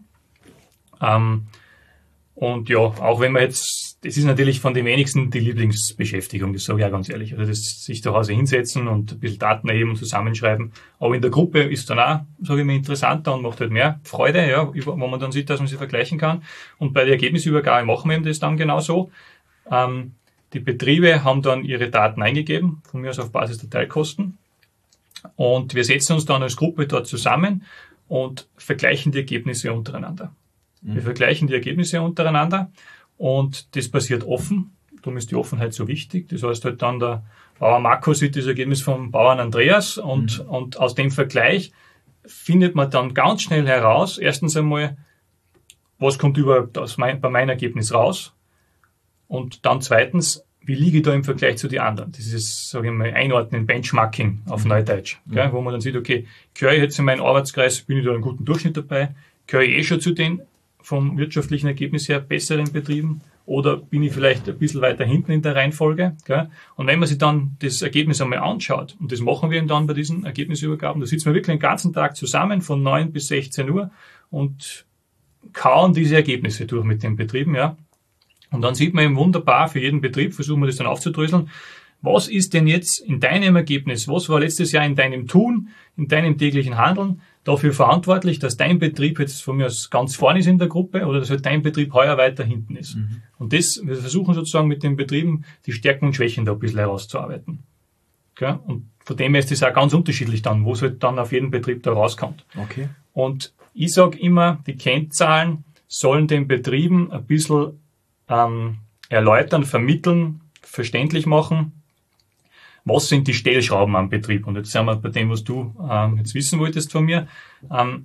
Ähm, und ja, auch wenn man jetzt, das ist natürlich von den wenigsten die Lieblingsbeschäftigung, das sage ich auch ganz ehrlich. Also das sich zu Hause hinsetzen und ein bisschen Daten erheben und zusammenschreiben. Aber in der Gruppe ist dann auch, sage ich mal, interessanter und macht halt mehr Freude, ja, wo man dann sieht, dass man sie vergleichen kann. Und bei der Ergebnisübergabe machen wir eben das dann genauso. Ähm, die Betriebe haben dann ihre Daten eingegeben, von mir aus auf Basis der Teilkosten. Und wir setzen uns dann als Gruppe dort zusammen und vergleichen die Ergebnisse untereinander. Mhm. Wir vergleichen die Ergebnisse untereinander und das passiert offen. Darum ist die Offenheit so wichtig. Das heißt halt dann, der Bauer Marco sieht das Ergebnis vom Bauern Andreas und, mhm. und aus dem Vergleich findet man dann ganz schnell heraus, erstens einmal, was kommt überhaupt aus mein, bei meinem Ergebnis raus Und dann zweitens, wie liege ich da im Vergleich zu den anderen? Das ist, sage ich mal, Einordnen, Benchmarking auf Neudeutsch, mhm. gell, wo man dann sieht, okay, gehöre ich jetzt in meinen Arbeitskreis, bin ich da einen guten Durchschnitt dabei, gehöre ich eh schon zu den vom wirtschaftlichen Ergebnis her besseren Betrieben oder bin ich vielleicht ein bisschen weiter hinten in der Reihenfolge? Gell? Und wenn man sich dann das Ergebnis einmal anschaut, und das machen wir dann bei diesen Ergebnisübergaben, da sitzen wir wirklich den ganzen Tag zusammen von neun bis sechzehn Uhr und kauen diese Ergebnisse durch mit den Betrieben, ja. Und dann sieht man eben wunderbar für jeden Betrieb, versuchen wir das dann aufzudröseln, was ist denn jetzt in deinem Ergebnis, was war letztes Jahr in deinem Tun, in deinem täglichen Handeln dafür verantwortlich, dass dein Betrieb jetzt von mir aus ganz vorne ist in der Gruppe oder dass halt dein Betrieb heuer weiter hinten ist. Mhm. Und das, wir versuchen sozusagen mit den Betrieben die Stärken und Schwächen da ein bisschen herauszuarbeiten. Okay? Und von dem her ist das auch ganz unterschiedlich dann, wo es halt dann auf jeden Betrieb da rauskommt. Okay. Und ich sage immer, die Kennzahlen sollen den Betrieben ein bisschen ähm, erläutern, vermitteln, verständlich machen, was sind die Stellschrauben am Betrieb. Und jetzt sind wir bei dem, was du ähm, jetzt wissen wolltest von mir. Ähm,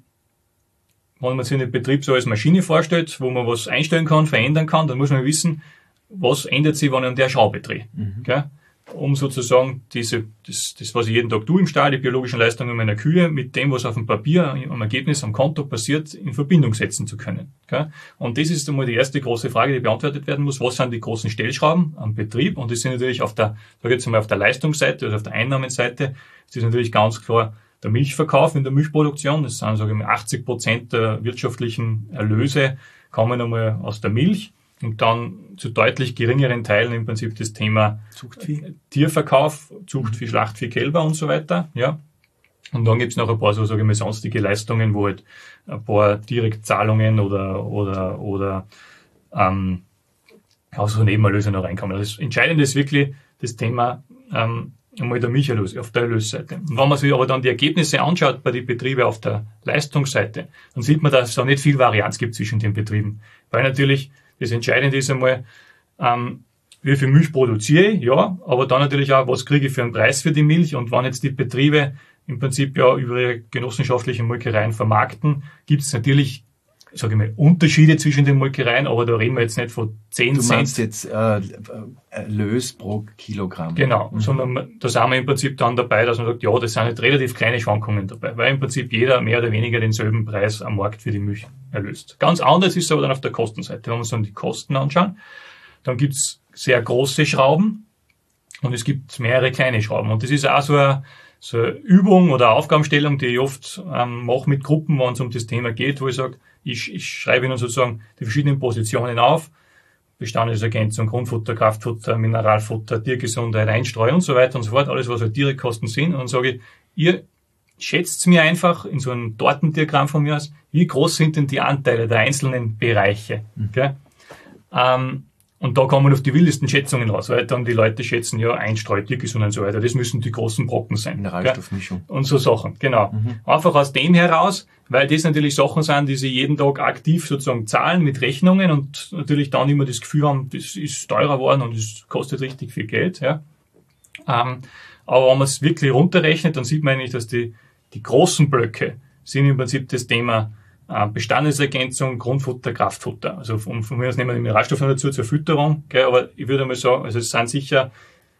wenn man sich den Betrieb so als Maschine vorstellt, wo man was einstellen kann, verändern kann, dann muss man wissen, was ändert sich, wenn ich an der Schraube drehe. Mhm. Gell? Um sozusagen diese, das, das, was ich jeden Tag tue im Stall, die biologischen Leistungen meiner Kühe, mit dem, was auf dem Papier, am Ergebnis, am Konto passiert, in Verbindung setzen zu können. Okay? Und das ist einmal die erste große Frage, die beantwortet werden muss. Was sind die großen Stellschrauben am Betrieb? Und das sind natürlich auf der, sag ich jetzt mal, auf der Leistungsseite oder auf der Einnahmenseite, das ist natürlich ganz klar der Milchverkauf in der Milchproduktion. Das sind, sage ich mal, achtzig Prozent der wirtschaftlichen Erlöse kommen einmal aus der Milch. Und dann zu deutlich geringeren Teilen im Prinzip das Thema Zuchtvieh. Tierverkauf, Zuchtvieh, Schlachtvieh, Kälber und so weiter, ja. Und dann gibt's noch ein paar so, sage ich mal, sonstige Leistungen, wo halt ein paar Direktzahlungen oder, oder, oder, ähm, auch so Nebenerlöse noch reinkommen. Das Entscheidende ist wirklich das Thema, ähm, einmal der Milcherlös, auf der Erlösseite. Und wenn man sich aber dann die Ergebnisse anschaut bei den Betrieben auf der Leistungsseite, dann sieht man, dass es da nicht viel Varianz gibt zwischen den Betrieben. Weil natürlich das Entscheidende ist einmal, ähm, wie viel Milch produziere ich, ja, aber dann natürlich auch, was kriege ich für einen Preis für die Milch und wann jetzt die Betriebe im Prinzip ja über ihre genossenschaftlichen Molkereien vermarkten, gibt es natürlich, sage ich mal, Unterschiede zwischen den Molkereien, aber da reden wir jetzt nicht von zehn Cent. Du meinst jetzt äh, Erlös pro Kilogramm. Genau, mhm. sondern da sind wir im Prinzip dann dabei, dass man sagt, ja, das sind nicht relativ kleine Schwankungen dabei, weil im Prinzip jeder mehr oder weniger denselben Preis am Markt für die Milch erlöst. Ganz anders ist es aber dann auf der Kostenseite. Wenn wir uns dann die Kosten anschauen, dann gibt's sehr große Schrauben und es gibt mehrere kleine Schrauben. Und das ist auch so eine, so eine Übung oder eine Aufgabenstellung, die ich oft ähm, mache mit Gruppen, wenn es um das Thema geht, wo ich sage, ich, ich schreibe ihnen sozusagen die verschiedenen Positionen auf, Bestandsergänzung, Grundfutter, Kraftfutter, Mineralfutter, Tiergesundheit, Einstreu und so weiter und so fort, alles was halt Direktkosten sind. Und dann sage ich, ihr schätzt mir einfach in so einem Tortendiagramm von mir aus, wie groß sind denn die Anteile der einzelnen Bereiche. Mhm. Okay? Ähm, und da kommen auf die wildesten Schätzungen raus, weil dann die Leute schätzen, ja, Einstreu, Tiergesundheit und so weiter, das müssen die großen Brocken sein. Mineralstoffmischung. Okay? Und so Sachen, genau. Mhm. Einfach aus dem heraus, weil das natürlich Sachen sind, die sie jeden Tag aktiv sozusagen zahlen mit Rechnungen und natürlich dann immer das Gefühl haben, das ist teurer geworden und es kostet richtig viel Geld. Ja. Ähm, aber wenn man es wirklich runterrechnet, dann sieht man eigentlich, dass die, die großen Blöcke sind im Prinzip das Thema äh, Bestandesergänzung, Grundfutter, Kraftfutter. Also von, von mir aus nehmen wir die Mineralstoffe dazu zur Fütterung, gell, aber ich würde mal sagen, also es sind sicher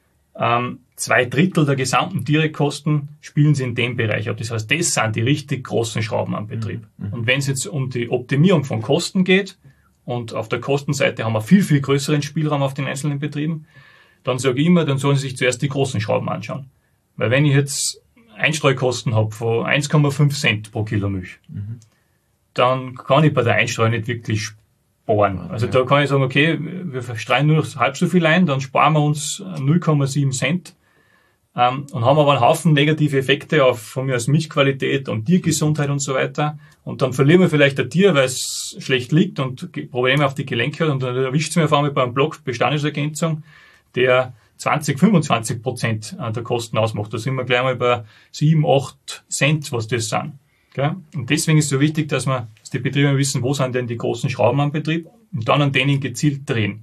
ähm, zwei Drittel der gesamten Direktkosten spielen sie in dem Bereich ab. Das heißt, das sind die richtig großen Schrauben am Betrieb. Mhm. Und wenn es jetzt um die Optimierung von Kosten geht, und auf der Kostenseite haben wir viel, viel größeren Spielraum auf den einzelnen Betrieben, dann sage ich immer, dann sollen sie sich zuerst die großen Schrauben anschauen. Weil wenn ich jetzt Einstreukosten habe von eins Komma fünf Cent pro Kilo Milch, mhm. dann kann ich bei der Einstreu nicht wirklich sparen. Also ja. Da kann ich sagen, okay, wir verstreuen nur noch halb so viel ein, dann sparen wir uns null Komma sieben Cent ähm, und haben aber einen Haufen negative Effekte auf von mir aus Milchqualität und Tiergesundheit und so weiter. Und dann verlieren wir vielleicht ein Tier, weil es schlecht liegt und Probleme auf die Gelenke hat und dann erwischt es mir auf einmal beim Block Bestandesergänzung, der zwanzig, fünfundzwanzig Prozent der Kosten ausmacht. Da sind wir gleich mal bei sieben, acht Cent, was das sind. Okay? Und deswegen ist es so wichtig, dass wir, dass die Betriebe wissen, wo sind denn die großen Schrauben am Betrieb und dann an denen gezielt drehen.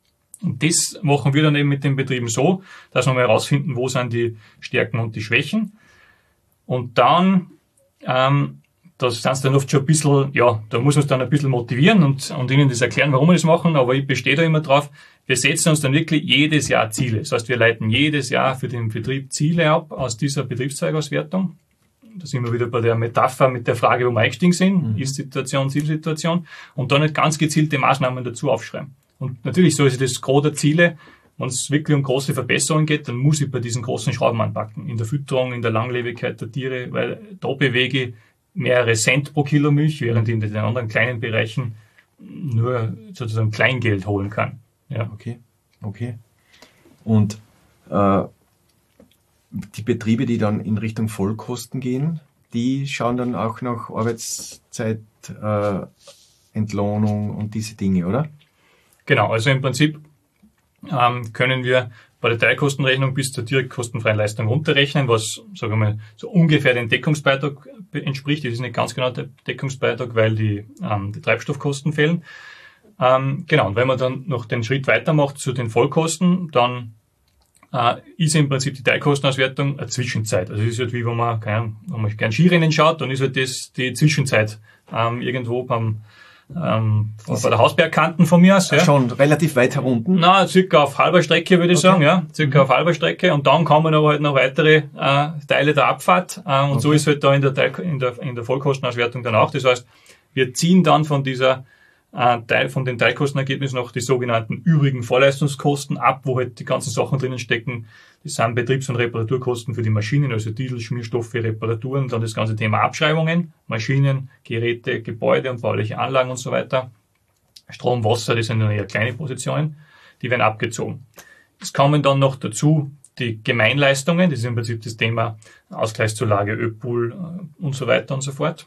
Und das machen wir dann eben mit den Betrieben so, dass wir mal herausfinden, wo sind die Stärken und die Schwächen. Und dann, ähm, das sind dann oft schon ein bisschen, ja, da muss man es dann ein bisschen motivieren und, und ihnen das erklären, warum wir das machen, aber ich bestehe da immer drauf, wir setzen uns dann wirklich jedes Jahr Ziele. Das heißt, wir leiten jedes Jahr für den Betrieb Ziele ab aus dieser Betriebszweikauswertung. Da sind wir wieder bei der Metapher mit der Frage, wo wir eingestiegen sind, mhm. Ist-Situation, Zielsituation, und dann halt ganz gezielte Maßnahmen dazu aufschreiben. Und natürlich so ist das Gros der Ziele. Wenn es wirklich um große Verbesserungen geht, dann muss ich bei diesen großen Schrauben anpacken. In der Fütterung, in der Langlebigkeit der Tiere, weil da bewege ich mehrere Cent pro Kilo Milch, während ich in den anderen kleinen Bereichen nur sozusagen Kleingeld holen kann. Ja. Okay, okay. Und äh, die Betriebe, die dann in Richtung Vollkosten gehen, die schauen dann auch nach Arbeitszeit, äh, Entlohnung und diese Dinge, oder? Genau, also im Prinzip ähm, können wir bei der Teilkostenrechnung bis zur direkt kostenfreien Leistung runterrechnen, was, sagen wir mal, so ungefähr den Deckungsbeitrag entspricht. Das ist nicht ganz genau der Deckungsbeitrag, weil die, ähm, die Treibstoffkosten fehlen. Ähm, genau, und wenn man dann noch den Schritt weitermacht zu den Vollkosten, dann äh, ist im Prinzip die Teilkostenauswertung eine Zwischenzeit. Also es ist halt wie, wenn man, keine Ahnung, wenn man gern Skirennen schaut, dann ist halt das die Zwischenzeit ähm, irgendwo beim ähm, bei der Hausbergkanten von mir aus. Ja. Schon relativ weit herunten? Na, circa auf halber Strecke, würde ich okay. sagen, ja, circa mhm. auf halber Strecke. Und dann kommen aber halt noch weitere äh, Teile der Abfahrt. Äh, und okay. so ist halt da in der, Teil, in der in der Vollkostenauswertung dann auch. Das heißt, wir ziehen dann von dieser äh, Teil von den Teilkostenergebnissen noch die sogenannten übrigen Vorleistungskosten ab, wo halt die ganzen Sachen drinnen stecken. Das sind Betriebs- und Reparaturkosten für die Maschinen, also Diesel, Schmierstoffe, Reparaturen, dann das ganze Thema Abschreibungen, Maschinen, Geräte, Gebäude und bauliche Anlagen und so weiter. Strom, Wasser, das sind nur eher kleine Positionen, die werden abgezogen. Es kommen dann noch dazu die Gemeinleistungen, das ist im Prinzip das Thema Ausgleichszulage, Öpool und so weiter und so fort.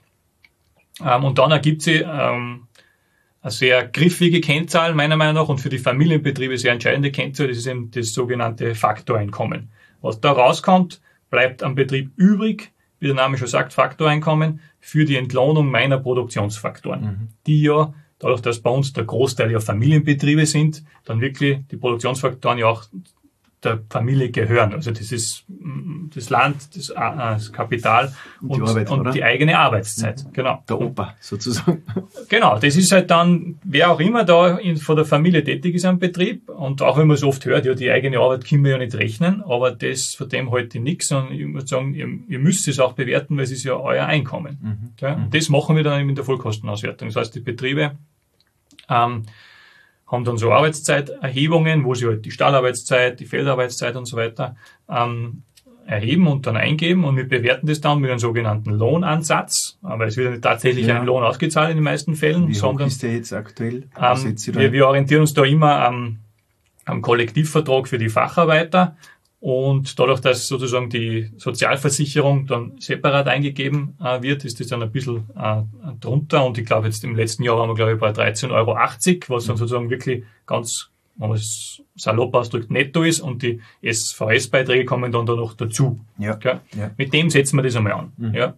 Und dann ergibt sie ähm, eine sehr griffige Kennzahl, meiner Meinung nach, und für die Familienbetriebe sehr entscheidende Kennzahl, das ist eben das sogenannte Faktoreinkommen. Was da rauskommt, bleibt am Betrieb übrig, wie der Name schon sagt, Faktoreinkommen, für die Entlohnung meiner Produktionsfaktoren, mhm. die ja, dadurch, dass bei uns der Großteil ja Familienbetriebe sind, dann wirklich die Produktionsfaktoren ja auch der Familie gehören. Also das ist das Land, das, das Kapital und, die, Arbeit, und die eigene Arbeitszeit. Mhm. Genau. Der Opa sozusagen. Genau, das ist halt dann, wer auch immer da in, von der Familie tätig ist am Betrieb, und auch wenn man es oft hört, ja, die eigene Arbeit können wir ja nicht rechnen, aber das von dem halte ich nichts, und ich würde sagen, ihr, ihr müsst es auch bewerten, weil es ist ja euer Einkommen. Mhm. Ja, und das machen wir dann in der Vollkostenauswertung. Das heißt, die Betriebe ähm, haben dann so Arbeitszeiterhebungen, wo sie halt die Stallarbeitszeit, die Feldarbeitszeit und so weiter ähm, erheben und dann eingeben, und wir bewerten das dann mit einem sogenannten Lohnansatz, aber es wird nicht tatsächlich ja. ein Lohn ausgezahlt in den meisten Fällen, Wie sondern hoch ist der jetzt aktuell? Ähm, wir, wir orientieren uns da immer am, am Kollektivvertrag für die Facharbeiter, und dadurch, dass sozusagen die Sozialversicherung dann separat eingegeben äh, wird, ist das dann ein bisschen äh, drunter, und ich glaube jetzt im letzten Jahr waren wir glaube ich bei dreizehn Euro achtzig, was dann sozusagen wirklich ganz, wenn man es salopp ausdrückt, netto ist, und die S V S-Beiträge kommen dann da noch dazu. Ja. Okay? Ja. Mit dem setzen wir das einmal an. Mhm. Ja.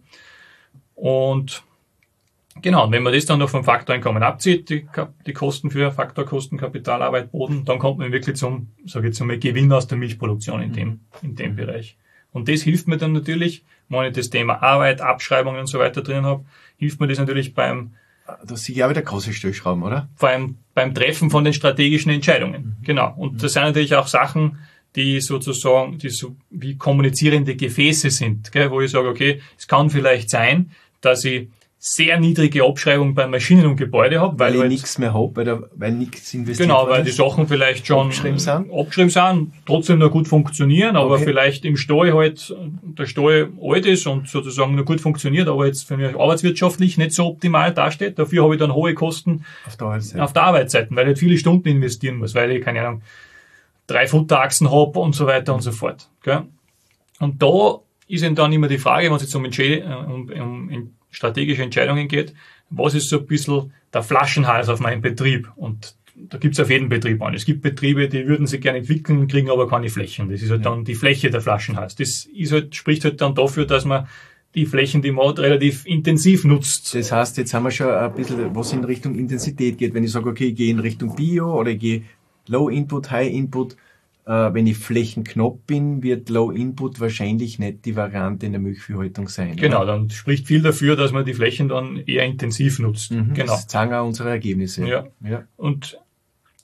Und genau, und wenn man das dann noch vom Faktoreinkommen abzieht, die, die Kosten für Faktorkosten, Kapitalarbeit, Boden, dann kommt man wirklich zum, sage ich jetzt einmal, Gewinn aus der Milchproduktion in dem, in dem Bereich. Und das hilft mir dann natürlich, wenn ich das Thema Arbeit, Abschreibungen und so weiter drin habe, hilft mir das natürlich beim, da sehe ich auch wieder große Stellschrauben, oder? Beim, beim Treffen von den strategischen Entscheidungen. Mhm. Genau. Und mhm. das sind natürlich auch Sachen, die sozusagen, die so wie kommunizierende Gefäße sind, gell, wo ich sage, okay, es kann vielleicht sein, dass ich sehr niedrige Abschreibung bei Maschinen und Gebäude habe. Weil, weil ich halt nichts mehr habe, weil, da, weil nichts investiert Genau, weil die Sachen vielleicht schon abgeschrieben sind, abgeschrieben sind trotzdem noch gut funktionieren, aber okay. vielleicht im Stall halt der Stall alt ist und sozusagen noch gut funktioniert, aber jetzt für mich arbeitswirtschaftlich nicht so optimal dasteht. Dafür habe ich dann hohe Kosten auf der Arbeitsseite, auf der Arbeitsseite, weil ich halt viele Stunden investieren muss, weil ich, keine Ahnung, drei Futterachsen habe und so weiter und so fort. Gell? Und da ist eben dann immer die Frage, wenn es jetzt um, um, um, um strategische Entscheidungen geht, was ist so ein bisschen der Flaschenhals auf meinem Betrieb? Und da gibt es auf jeden Betrieb an. Es gibt Betriebe, die würden sich gerne entwickeln, kriegen aber keine Flächen. Das ist halt ja. dann die Fläche der Flaschenhals. Das ist halt, spricht halt dann dafür, dass man die Flächen, die man hat, relativ intensiv nutzt. Das heißt, jetzt haben wir schon ein bisschen, was in Richtung Intensität geht. Wenn ich sage, okay, ich gehe in Richtung Bio oder ich gehe Low Input, High Input, äh, wenn ich flächenknapp bin, wird Low Input wahrscheinlich nicht die Variante in der Milchviehhaltung sein. Genau, oder? Dann spricht viel dafür, dass man die Flächen dann eher intensiv nutzt. Mhm, genau. Das zeigen auch unsere Ergebnisse. Ja. ja. Und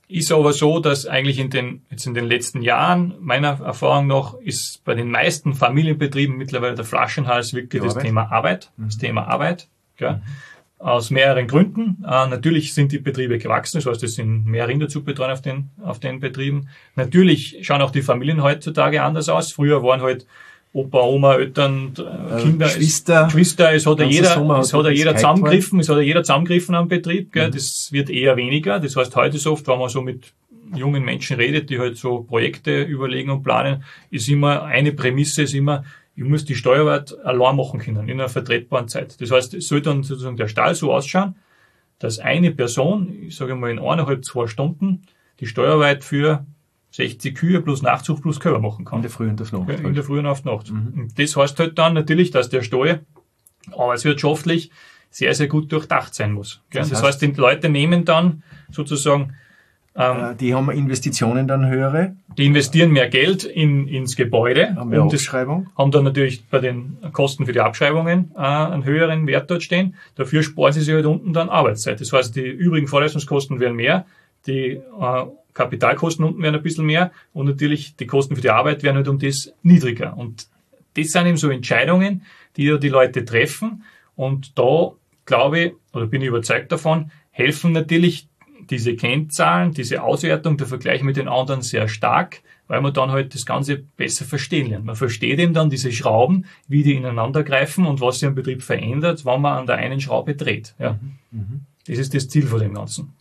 Ist aber so, dass eigentlich in den, jetzt in den letzten Jahren, meiner Erfahrung nach, ist bei den meisten Familienbetrieben mittlerweile der Flaschenhals wirklich das Thema Arbeit, das Thema Arbeit, gell? Mhm. Aus mehreren Gründen. Äh, natürlich sind die Betriebe gewachsen, das heißt, es sind mehr Rinder zu betreuen auf den, auf den Betrieben. Natürlich schauen auch die Familien heutzutage anders aus. Früher waren halt Opa, Oma, Eltern, äh, Kinder, Geschwister, es, Geschwister, es hat ja jeder, Sommer es hat ja jeder zusammengegriffen, es hat ja jeder zusammengegriffen am Betrieb, gell? Mhm. Das wird eher weniger. Das heißt, heute so oft, wenn man so mit jungen Menschen redet, die halt so Projekte überlegen und planen, ist immer, eine Prämisse ist immer, ich muss die Steuerarbeit allein machen können, in einer vertretbaren Zeit. Das heißt, es soll dann sozusagen der Stall so ausschauen, dass eine Person, ich sage mal in eineinhalb, zwei Stunden, die Steuerarbeit für sechzig Kühe plus Nachzucht plus Kälber machen kann. In der Früh und auf Nacht. In der Früh und auf Nacht. Mhm. Und das heißt halt dann natürlich, dass der Stall arbeitswirtschaftlich sehr, sehr gut durchdacht sein muss. Das, das heißt, die Leute nehmen dann sozusagen ähm, die haben Investitionen dann höhere. Die investieren mehr Geld in, ins Gebäude. Haben mehr Abschreibung. Das, haben dann natürlich bei den Kosten für die Abschreibungen äh, einen höheren Wert dort stehen. Dafür sparen sie sich halt unten dann Arbeitszeit. Das heißt, die übrigen Vorleistungskosten werden mehr, die äh, Kapitalkosten unten werden ein bisschen mehr und natürlich die Kosten für die Arbeit werden halt um das niedriger. Und das sind eben so Entscheidungen, die ja die Leute treffen. Und da glaube ich, oder bin ich überzeugt davon, helfen natürlich diese Kennzahlen, diese Auswertung, der Vergleich mit den anderen sehr stark, weil man dann halt das Ganze besser verstehen lernt. Man versteht eben dann diese Schrauben, wie die ineinander greifen und was sich am Betrieb verändert, wenn man an der einen Schraube dreht. Ja. Mhm. Das ist das Ziel von dem Ganzen.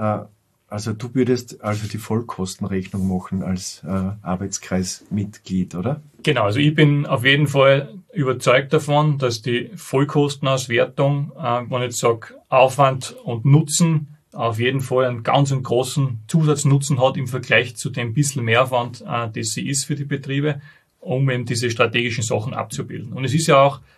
Also du würdest also die Vollkostenrechnung machen als äh, Arbeitskreismitglied, oder? Genau, also ich bin auf jeden Fall überzeugt davon, dass die Vollkostenauswertung, äh, wenn ich jetzt sage Aufwand und Nutzen, auf jeden Fall einen ganz einen großen Zusatznutzen hat im Vergleich zu dem bisschen Mehraufwand, äh, das sie ist für die Betriebe, um eben diese strategischen Sachen abzubilden. Und es ist ja auch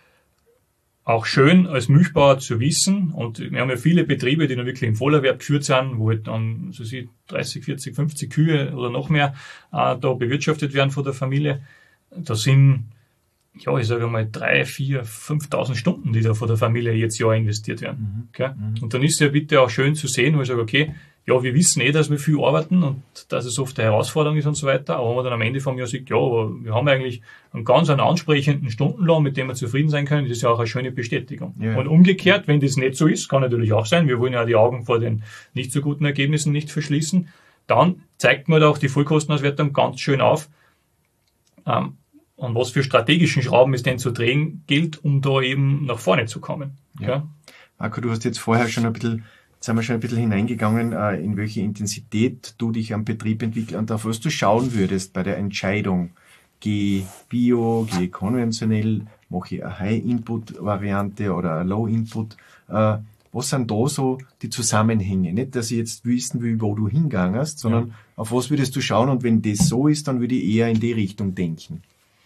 auch schön als Milchbauer zu wissen, und wir haben ja viele Betriebe, die noch wirklich im Vollerwerb geführt sind, wo halt dann so sie dreißig, vierzig, fünfzig Kühe oder noch mehr äh, da bewirtschaftet werden von der Familie. Da sind, ja, ich sage mal, drei, vier, fünftausend Stunden, die da von der Familie jetzt Jahr investiert werden. Mhm. Okay? Mhm. Und dann ist es ja bitte auch schön zu sehen, wo ich sage, okay, ja, wir wissen eh, dass wir viel arbeiten und dass es oft eine Herausforderung ist und so weiter, aber wenn man dann am Ende vom Jahr sagt, ja, aber wir haben eigentlich einen ganz einen ansprechenden Stundenlohn, mit dem wir zufrieden sein können, das ist ja auch eine schöne Bestätigung. Ja. Und umgekehrt, wenn das nicht so ist, kann natürlich auch sein, wir wollen ja die Augen vor den nicht so guten Ergebnissen nicht verschließen, dann zeigt man da auch die Vollkostenauswertung ganz schön auf, ähm, an was für strategischen Schrauben es denn zu drehen gilt, um da eben nach vorne zu kommen. Ja. Ja. Marco, du hast jetzt vorher schon ein bisschen Jetzt sind wir schon ein bisschen hineingegangen, in welche Intensität du dich am Betrieb entwickelst und auf was du schauen würdest bei der Entscheidung. Gehe Bio, gehe konventionell, mache ich eine High-Input-Variante oder eine Low-Input. Was sind da so die Zusammenhänge? Nicht, dass ich jetzt wissen will, wo du hingangst, sondern ja. auf was würdest du schauen, und wenn das so ist, dann würde ich eher in die Richtung denken.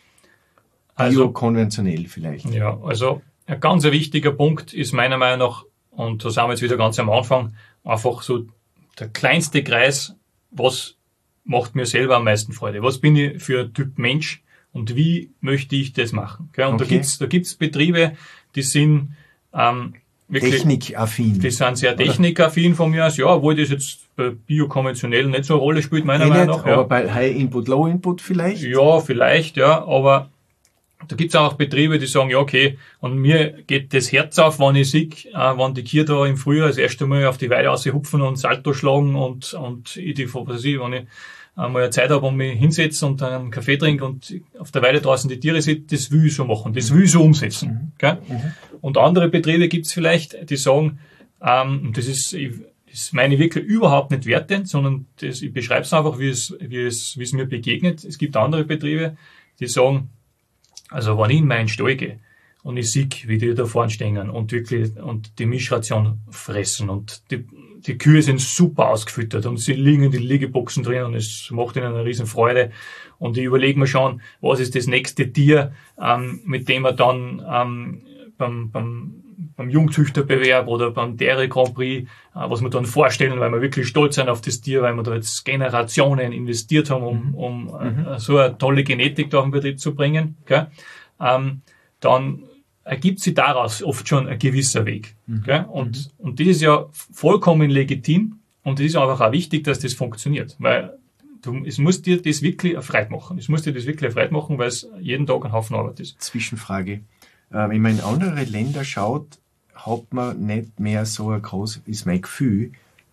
Also, Bio, konventionell vielleicht. Ja, also ein ganz wichtiger Punkt ist meiner Meinung nach, und da sind wir jetzt wieder ganz am Anfang, einfach so der kleinste Kreis, was macht mir selber am meisten Freude? Was bin ich für ein Typ Mensch und wie möchte ich das machen? Und okay. da gibt's da gibt's Betriebe, die sind ähm, wirklich technikaffin. Die sind sehr technikaffin von mir aus, ja, obwohl das jetzt bei biokonventionell nicht so eine Rolle spielt, meiner Meinung nach. Ja. Aber bei High Input, Low Input vielleicht? Ja, vielleicht, ja, aber da gibt's auch Betriebe, die sagen, ja, okay, und mir geht das Herz auf, wenn ich sehe, äh, wenn die Kühe da im Frühjahr das erste Mal auf die Weide raushupfen und Salto schlagen und, und ich, die, was weiß ich, wenn ich einmal eine Zeit habe, um mich hinsetze und einen Kaffee trinke und auf der Weide draußen die Tiere sehe, das will ich so machen, das will ich so umsetzen. Okay? Mhm. Und andere Betriebe gibt's vielleicht, die sagen, ähm, das ist, ich, das meine ich wirklich überhaupt nicht wertend, sondern das, ich beschreibe es einfach, wie es, wie es, wie es mir begegnet. Es gibt andere Betriebe, die sagen, also wenn ich in meinen Stall gehe und ich sehe, wie die da vorne stehen und wirklich und die Mischration fressen und die, die Kühe sind super ausgefüttert und sie liegen in die Liegeboxen drin und es macht ihnen eine riesen Freude. Und ich überlege mir schon, was ist das nächste Tier, ähm, mit dem wir dann ähm, beim, beim, beim Jungzüchterbewerb oder beim Dairy Grand Prix, äh, was wir dann vorstellen, weil wir wirklich stolz sind auf das Tier, weil wir da jetzt Generationen investiert haben, um, um mhm. äh, so eine tolle Genetik da auf den Betrieb zu bringen. Okay? Ähm, dann ergibt sich daraus oft schon ein gewisser Weg. Mhm. Okay? Und, mhm. und das ist ja vollkommen legitim und es ist einfach auch wichtig, dass das funktioniert, weil du, es muss dir das wirklich Freude machen. Es muss dir das wirklich Freude machen, weil es jeden Tag ein Haufen Arbeit ist. Zwischenfrage. Äh, wenn man in andere Länder schaut, hat man nicht mehr so ein groß, ist mein Gefühl,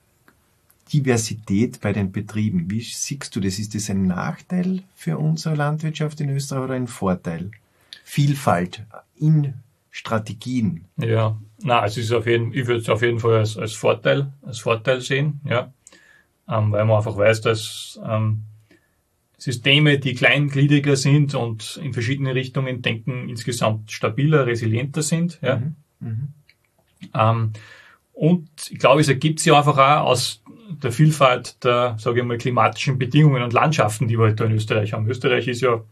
Diversität bei den Betrieben. Wie siehst du das? Ist das ein Nachteil für unsere Landwirtschaft in Österreich oder ein Vorteil? Vielfalt in Strategien. Ja, na, es ist auf jeden, ich würde es auf jeden Fall als, als Vorteil, als Vorteil sehen, ja, ähm, weil man einfach weiß, dass ähm, Systeme, die kleingliedriger sind und in verschiedene Richtungen denken, insgesamt stabiler, resilienter sind, ja. Mhm. Mhm. Ähm, und ich glaube, es ergibt sich einfach auch aus der Vielfalt der, sage ich mal, klimatischen Bedingungen und Landschaften, die wir halt da in Österreich haben. Österreich ist ja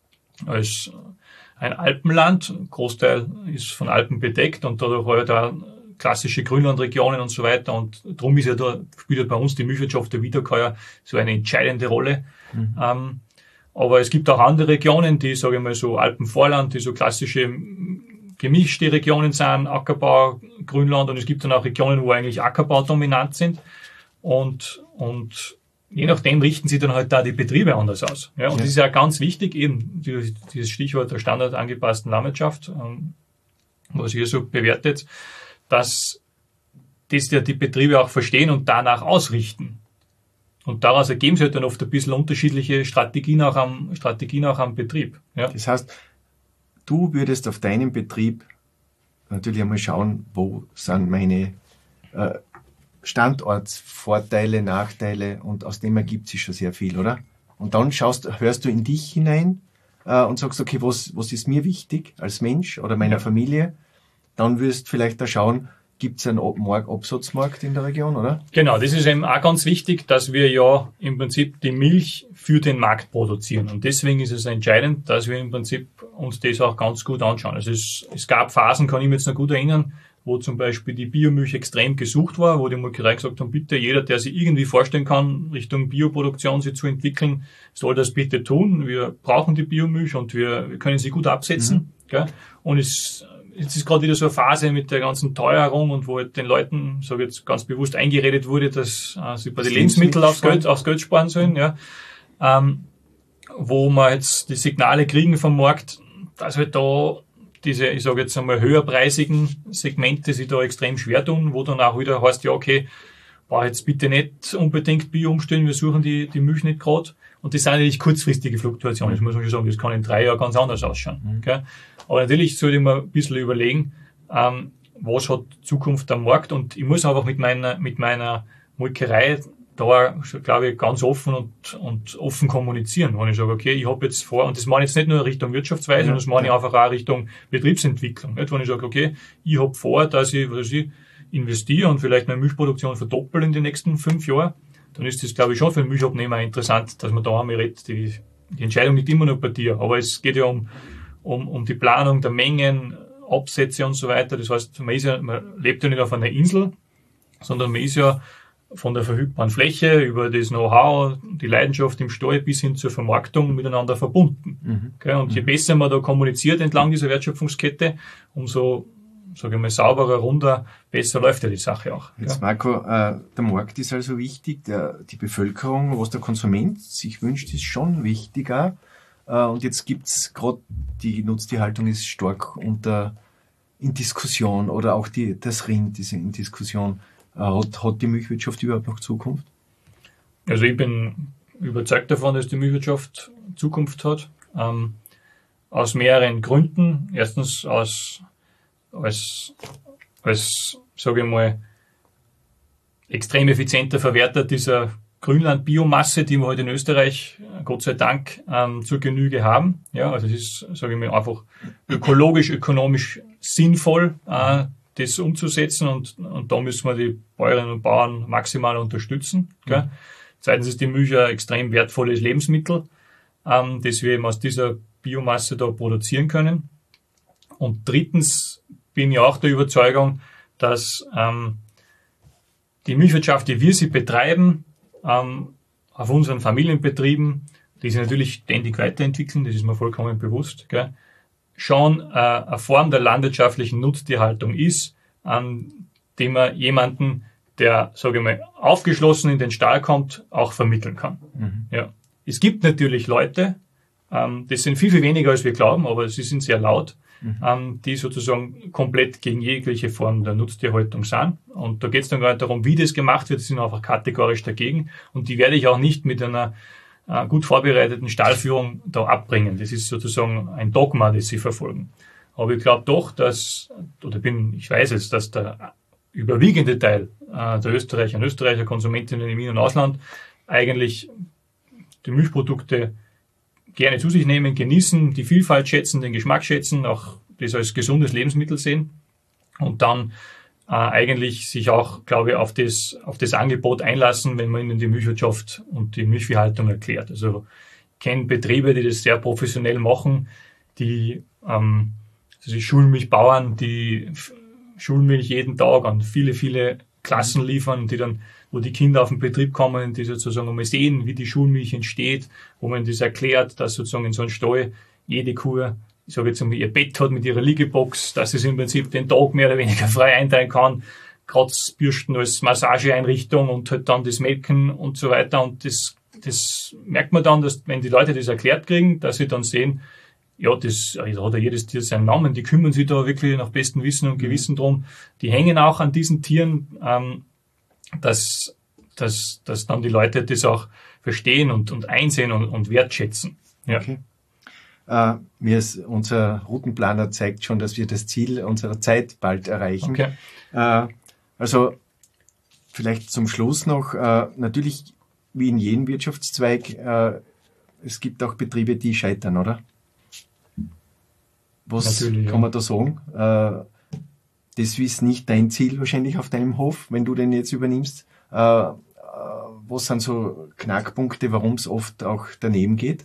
als ein Alpenland, ein Großteil ist von Alpen bedeckt und dadurch halt auch klassische Grünlandregionen und so weiter. Und darum ist ja da, spielt ja bei uns die Milchwirtschaft der Wiederkäuer so eine entscheidende Rolle. Mhm. Ähm, aber es gibt auch andere Regionen, die, sage ich mal, so Alpenvorland, die so klassische gemischte Regionen sind, Ackerbau, Grünland, und es gibt dann auch Regionen, wo eigentlich Ackerbau dominant sind. Und, und je nachdem richten sich dann halt da die Betriebe anders aus. Ja, und ja. Das ist ja ganz wichtig, eben dieses Stichwort der standardangepassten Landwirtschaft, ähm, was ihr so bewertet, dass das ja die Betriebe auch verstehen und danach ausrichten. Und daraus ergeben sich halt dann oft ein bisschen unterschiedliche Strategien auch am, Strategien auch am Betrieb. Ja. Das heißt, du würdest auf deinem Betrieb natürlich einmal schauen, wo sind meine äh, Standortsvorteile, Nachteile, und aus dem ergibt sich schon sehr viel, oder? Und dann schaust, hörst du in dich hinein äh, und sagst, okay, was, was ist mir wichtig als Mensch oder meiner ja. Familie? Dann wirst vielleicht da schauen, gibt es einen Absatzmarkt in der Region, oder? Genau, das ist eben auch ganz wichtig, dass wir ja im Prinzip die Milch für den Markt produzieren. Und deswegen ist es entscheidend, dass wir im Prinzip uns das auch ganz gut anschauen. Also es, es gab Phasen, kann ich mich jetzt noch gut erinnern, wo zum Beispiel die Biomilch extrem gesucht war, wo die Molkerei gesagt haben, bitte jeder, der sich irgendwie vorstellen kann, Richtung Bioproduktion sich zu entwickeln, soll das bitte tun. Wir brauchen die Biomilch und wir, wir können sie gut absetzen. Mhm. Gell? Und es, es ist gerade wieder so eine Phase mit der ganzen Teuerung und wo halt den Leuten, sage ich jetzt ganz bewusst, eingeredet wurde, dass äh, sie bei den Lebensmitteln aufs Geld, aufs Geld sparen sollen, ja. Ähm, wo wir jetzt die Signale kriegen vom Markt, dass halt da diese, ich sage jetzt einmal, höherpreisigen Segmente sich da extrem schwer tun, wo dann auch wieder heißt, ja, okay, brauche jetzt bitte nicht unbedingt Bio umstellen, wir suchen die, die Milch nicht gerade. Und das sind natürlich kurzfristige Fluktuationen, das muss man schon sagen, das kann in drei Jahren ganz anders ausschauen. Mhm. Okay? Aber natürlich sollte ich mir ein bisschen überlegen, ähm, was hat Zukunft am Markt, und ich muss einfach mit meiner, mit meiner Molkerei da, glaube ich, ganz offen und, und offen kommunizieren, wenn ich sage, okay, ich habe jetzt vor, und das meine ich jetzt nicht nur Richtung Wirtschaftsweise, sondern das meine ich einfach auch Richtung Betriebsentwicklung. Nicht? Wenn ich sage, okay, ich habe vor, dass ich, was weiß ich, investiere und vielleicht meine Milchproduktion verdoppel in den nächsten fünf Jahren, dann ist das, glaube ich, schon für den Milchabnehmer interessant, dass man da einmal redet. Die, die Entscheidung liegt immer noch bei dir, aber es geht ja um, um, um die Planung der Mengen, Absätze und so weiter. Das heißt, man ist ja, man lebt ja nicht auf einer Insel, sondern man ist ja von der verfügbaren Fläche über das Know-how, die Leidenschaft im Stall bis hin zur Vermarktung miteinander verbunden. Mhm. Okay, und je besser man da kommuniziert entlang dieser Wertschöpfungskette, umso, sage ich mal, sauberer, runder, besser läuft ja die Sache auch. Jetzt, ja. Marco, äh, der Markt ist also wichtig, der, die Bevölkerung, was der Konsument sich wünscht, ist schon wichtiger. Äh, und jetzt gibt's gerade, die Nutztierhaltung ist stark unter, in Diskussion, oder auch die, das Rind ist in Diskussion. Hat, hat die Milchwirtschaft überhaupt noch Zukunft? Also ich bin überzeugt davon, dass die Milchwirtschaft Zukunft hat. Ähm, aus mehreren Gründen. Erstens aus, als, als, sage ich mal, extrem effizienter Verwerter dieser Grünland-Biomasse, die wir heute in Österreich, Gott sei Dank, ähm, zur Genüge haben. Ja, also es ist, sage ich mal, einfach ökologisch, ökonomisch sinnvoll, äh, das umzusetzen, und, und da müssen wir die Bäuerinnen und Bauern maximal unterstützen. Gell? Mhm. Zweitens ist die Milch ein extrem wertvolles Lebensmittel, ähm, das wir eben aus dieser Biomasse da produzieren können. Und drittens bin ich auch der Überzeugung, dass ähm, die Milchwirtschaft, die wir sie betreiben, ähm, auf unseren Familienbetrieben, die sich natürlich ständig weiterentwickeln, das ist mir vollkommen bewusst, gell? Schon äh, eine Form der landwirtschaftlichen Nutztierhaltung ist, an dem man jemanden, der, sage ich mal, aufgeschlossen in den Stall kommt, auch vermitteln kann. Mhm. Ja. Es gibt natürlich Leute, ähm, das sind viel, viel weniger als wir glauben, aber sie sind sehr laut, mhm. ähm, die sozusagen komplett gegen jegliche Form der Nutztierhaltung sind. Und da geht es dann gar nicht darum, wie das gemacht wird, sie sind einfach kategorisch dagegen. Und die werde ich auch nicht mit einer äh, gut vorbereiteten Stallführung da abbringen. Das ist sozusagen ein Dogma, das sie verfolgen. Aber ich glaube doch, dass, oder bin, ich weiß es, dass der überwiegende Teil äh, der Österreicher und Österreicher, Konsumentinnen im In- und Ausland, eigentlich die Milchprodukte gerne zu sich nehmen, genießen, die Vielfalt schätzen, den Geschmack schätzen, auch das als gesundes Lebensmittel sehen und dann äh, eigentlich sich auch, glaube ich, auf das, auf das Angebot einlassen, wenn man ihnen die Milchwirtschaft und die Milchviehhaltung erklärt. Also ich kenne Betriebe, die das sehr professionell machen, die ähm, also die Schulmilchbauern, die Schulmilch jeden Tag an viele, viele Klassen liefern, die dann, wo die Kinder auf den Betrieb kommen, die sozusagen einmal sehen, wie die Schulmilch entsteht, wo man das erklärt, dass sozusagen in so einem Stall jede Kuh, ich sage jetzt einmal, ihr Bett hat mit ihrer Liegebox, dass es im Prinzip den Tag mehr oder weniger frei einteilen kann, Kratzbürsten als Massageeinrichtung und halt dann das Melken und so weiter. Und das, das merkt man dann, dass wenn die Leute das erklärt kriegen, dass sie dann sehen, ja, das, da hat ja jedes Tier seinen Namen, die kümmern sich da wirklich nach bestem Wissen und Gewissen drum. Die hängen auch an diesen Tieren, ähm, dass, dass, dass dann die Leute das auch verstehen und, und einsehen und, und wertschätzen. Ja. Okay. Äh, mir ist, unser Routenplaner zeigt schon, dass wir das Ziel unserer Zeit bald erreichen. Okay. Äh, also vielleicht zum Schluss noch, äh, natürlich wie in jedem Wirtschaftszweig, äh, es gibt auch Betriebe, die scheitern, oder? Was Natürlich, kann ja. man da sagen? Äh, das ist nicht dein Ziel wahrscheinlich auf deinem Hof, wenn du den jetzt übernimmst. Äh, äh, was sind so Knackpunkte, warum es oft auch daneben geht?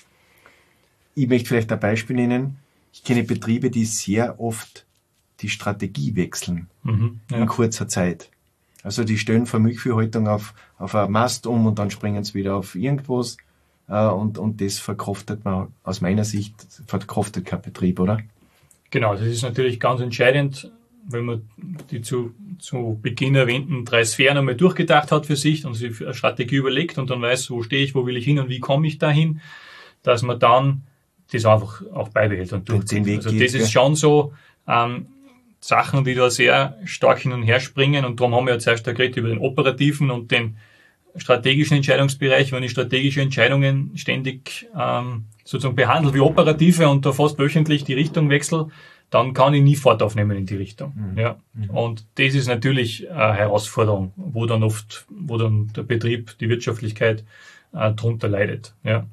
Ich möchte vielleicht ein Beispiel nennen. Ich kenne Betriebe, die sehr oft die Strategie wechseln Mhm, ja. in kurzer Zeit. Also die stellen von Milchviehhaltung auf, auf einen Mast um und dann springen sie wieder auf irgendwas. Und, und das verkraftet man aus meiner Sicht, verkraftet kein Betrieb, oder? Genau, das ist natürlich ganz entscheidend, wenn man die zu, zu Beginn erwähnten drei Sphären einmal durchgedacht hat für sich und sich eine Strategie überlegt und dann weiß, wo stehe ich, wo will ich hin und wie komme ich dahin, dass man dann das einfach auch beibehält und durchzieht. Den Weg also geht, das ist ja. schon so, ähm, Sachen, die da sehr stark hin und her springen und darum haben wir ja zuerst geredet über den operativen und den strategischen Entscheidungsbereich. Wenn ich strategische Entscheidungen ständig ähm, sozusagen behandle wie operative und da fast wöchentlich die Richtung wechsle, dann kann ich nie Fahrt aufnehmen in die Richtung. Mhm. Ja. Mhm. Und das ist natürlich eine Herausforderung, wo dann oft, wo dann der Betrieb, die Wirtschaftlichkeit äh, drunter leidet. Ja.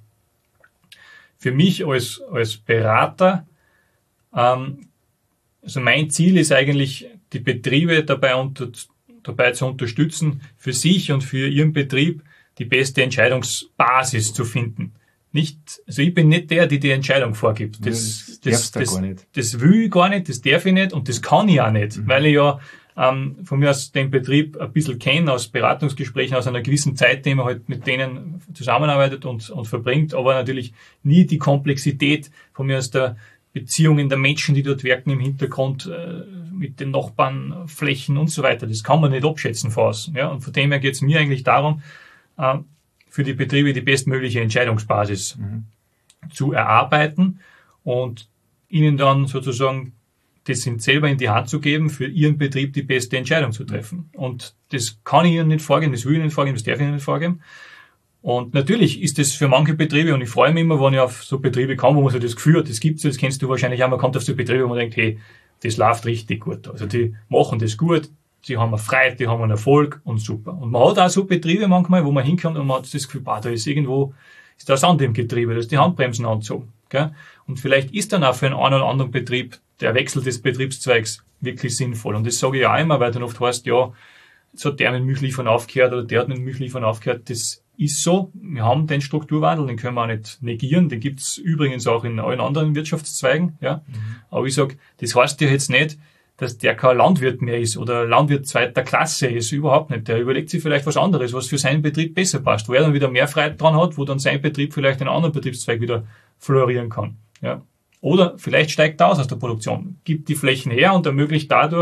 Für mich als, als Berater, ähm, also mein Ziel ist eigentlich, die Betriebe dabei unter dabei zu unterstützen, für sich und für ihren Betrieb die beste Entscheidungsbasis zu finden. Nicht, also ich bin nicht der, der die Entscheidung vorgibt. Das, ja, das, das, das, gar nicht. das will ich gar nicht, das darf ich nicht und das kann ich auch nicht, mhm. weil ich ja ähm, von mir aus den Betrieb ein bisschen kenne, aus Beratungsgesprächen, aus einer gewissen Zeit, die man halt mit denen zusammenarbeitet und, und verbringt, aber natürlich nie die Komplexität von mir aus der Beziehungen der Menschen, die dort wirken im Hintergrund, äh, mit den Nachbarn, Flächen und so weiter. Das kann man nicht abschätzen von außen. Ja? Und von dem her geht es mir eigentlich darum, äh, für die Betriebe die bestmögliche Entscheidungsbasis mhm. zu erarbeiten und ihnen dann sozusagen das selber in die Hand zu geben, für ihren Betrieb die beste Entscheidung zu treffen. Und das kann ich ihnen nicht vorgeben, das will ich ihnen nicht vorgeben, das darf ich ihnen nicht vorgeben. Und natürlich ist das für manche Betriebe, und ich freue mich immer, wenn ich auf so Betriebe komme, wo man so das Gefühl hat, das gibt's, das kennst du wahrscheinlich auch, man kommt auf so Betriebe, wo man denkt, hey, das läuft richtig gut. Also die machen das gut, die haben eine Freude, die haben einen Erfolg und super. Und man hat auch so Betriebe manchmal, wo man hinkommt und man hat das Gefühl, boah, da ist irgendwo, ist da Sand im Getriebe, da ist die Handbremsen angezogen. Gell? Und vielleicht ist dann auch für einen einen oder anderen Betrieb der Wechsel des Betriebszweigs wirklich sinnvoll. Und das sage ich auch immer, weil dann oft heißt, ja, jetzt hat der mit Milchliefern aufgehört oder der hat mit Milchliefern aufgehört. Das ist so. Wir haben den Strukturwandel, den können wir auch nicht negieren. Den gibt's übrigens auch in allen anderen Wirtschaftszweigen. Ja. Mhm. Aber ich sage, das heißt ja jetzt nicht, dass der kein Landwirt mehr ist oder Landwirt zweiter Klasse ist. Überhaupt nicht. Der überlegt sich vielleicht was anderes, was für seinen Betrieb besser passt, wo er dann wieder mehr Freude dran hat, wo dann sein Betrieb vielleicht in einen anderen Betriebszweig wieder florieren kann. Ja. Oder vielleicht steigt er aus aus der Produktion, gibt die Flächen her und ermöglicht dadurch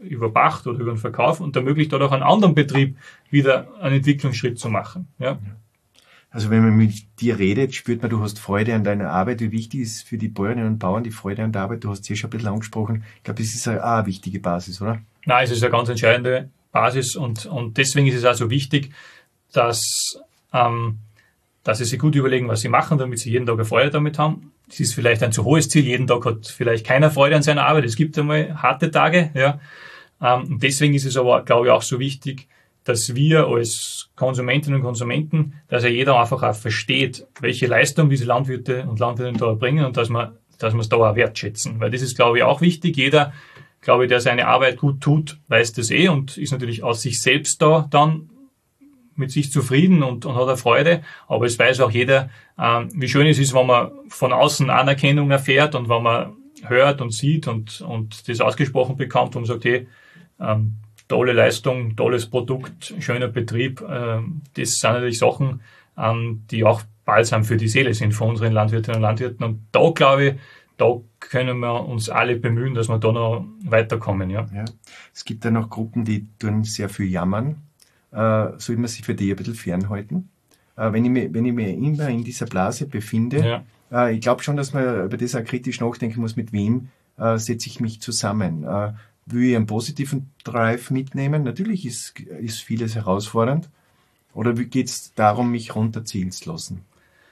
über Pacht oder über den Verkauf und ermöglicht dort auch einen anderen Betrieb wieder einen Entwicklungsschritt zu machen. Ja. Also wenn man mit dir redet, spürt man, du hast Freude an deiner Arbeit. Wie wichtig ist für die Bäuerinnen und Bauern die Freude an der Arbeit? Du hast es ja schon ein bisschen angesprochen. Ich glaube, das ist auch eine wichtige Basis, oder? Nein, es ist eine ganz entscheidende Basis und, und deswegen ist es auch so wichtig, dass, ähm, dass sie sich gut überlegen, was sie machen, damit sie jeden Tag eine Freude damit haben. Das ist vielleicht ein zu hohes Ziel. Jeden Tag hat vielleicht keiner Freude an seiner Arbeit. Es gibt einmal harte Tage, ja. Ähm, und deswegen ist es aber, glaube ich, auch so wichtig, dass wir als Konsumentinnen und Konsumenten, dass ja jeder einfach auch versteht, welche Leistung diese Landwirte und Landwirtinnen da erbringen und dass man, dass man es da auch wertschätzen. Weil das ist, glaube ich, auch wichtig. Jeder, glaube ich, der seine Arbeit gut tut, weiß das eh und ist natürlich aus sich selbst da dann mit sich zufrieden und, und hat eine Freude. Aber es weiß auch jeder, ähm, wie schön es ist, wenn man von außen Anerkennung erfährt und wenn man hört und sieht und, und das ausgesprochen bekommt und sagt, hey, ähm, tolle Leistung, tolles Produkt, schöner Betrieb. Ähm, das sind natürlich Sachen, ähm, die auch balsam für die Seele sind von unseren Landwirtinnen und Landwirten. Und da, glaube ich, da können wir uns alle bemühen, dass wir da noch weiterkommen. Ja. Ja. Es gibt ja noch Gruppen, die tun sehr viel jammern. Äh, soll man sich für die ein bisschen fernhalten? Äh, wenn ich mich, wenn ich mich immer in dieser Blase befinde, ja. äh, ich glaube schon, dass man über das auch kritisch nachdenken muss, mit wem äh, setze ich mich zusammen. Äh, will ich einen positiven Drive mitnehmen? Natürlich ist, ist vieles herausfordernd. Oder geht es darum, mich runterziehen zu lassen?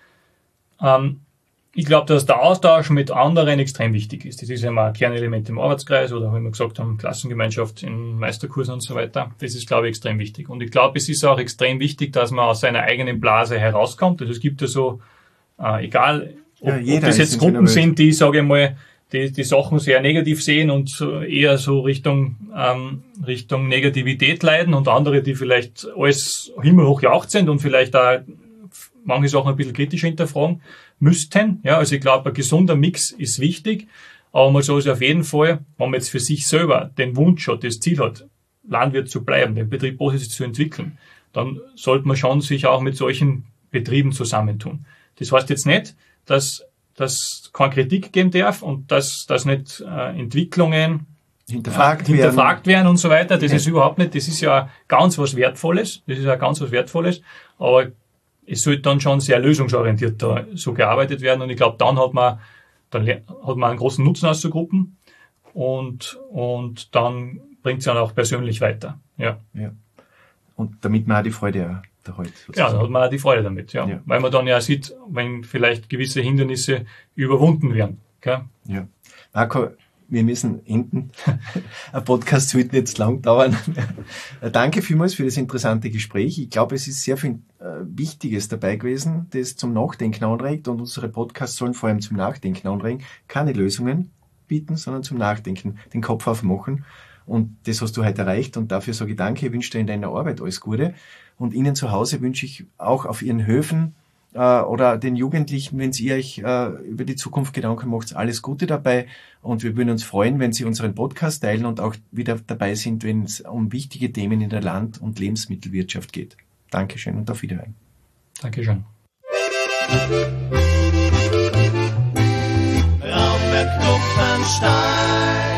Ähm, ich glaube, dass der Austausch mit anderen extrem wichtig ist. Das ist ja mal ein Kernelement im Arbeitskreis oder, wie wir gesagt haben, Klassengemeinschaft in Meisterkursen und so weiter. Das ist, glaube ich, extrem wichtig. Und ich glaube, es ist auch extrem wichtig, dass man aus seiner eigenen Blase herauskommt. Also es gibt ja so, äh, egal, ob, ja, ob das jetzt Gruppen sind, die, sage ich mal, die, die Sachen sehr negativ sehen und eher so Richtung, ähm, Richtung Negativität leiden und andere, die vielleicht alles himmelhoch jauchzend und vielleicht auch manche Sachen ein bisschen kritisch hinterfragen müssten. Ja, also ich glaube, ein gesunder Mix ist wichtig, aber man soll sich auf jeden Fall, wenn man jetzt für sich selber den Wunsch hat, das Ziel hat, Landwirt zu bleiben, den Betrieb positiv zu entwickeln, dann sollte man schon sich auch mit solchen Betrieben zusammentun. Das heißt jetzt nicht, dass dass keine Kritik geben darf und dass, dass nicht äh, Entwicklungen hinterfragt, äh, hinterfragt werden. werden und so weiter. Das ja. ist überhaupt nicht, das ist ja ganz was Wertvolles. Das ist ja ganz was Wertvolles. Aber es sollte dann schon sehr lösungsorientiert da so gearbeitet werden und ich glaube, dann hat man, dann hat man einen großen Nutzen aus so Gruppen und, und dann bringt es dann auch persönlich weiter. Ja. ja. Und damit man auch die Freude erhält. Ja, dann hat man auch die Freude damit, ja. ja. Weil man dann ja sieht, wenn vielleicht gewisse Hindernisse überwunden werden. Okay? Ja. Marco, wir müssen enden. Ein Podcast sollte nicht lang dauern. Danke vielmals für das interessante Gespräch. Ich glaube, es ist sehr viel äh, Wichtiges dabei gewesen, das zum Nachdenken anregt und unsere Podcasts sollen vor allem zum Nachdenken anregen. Keine Lösungen bieten, sondern zum Nachdenken, den Kopf aufmachen. Und das hast du heute erreicht und dafür sage ich danke. Ich wünsche dir in deiner Arbeit alles Gute. Und Ihnen zu Hause wünsche ich auch auf Ihren Höfen äh, oder den Jugendlichen, wenn Sie euch äh, über die Zukunft Gedanken macht, alles Gute dabei. Und wir würden uns freuen, wenn Sie unseren Podcast teilen und auch wieder dabei sind, wenn es um wichtige Themen in der Land- und Lebensmittelwirtschaft geht. Dankeschön und auf Wiederhören. Dankeschön. Raumberg Kupfenstein.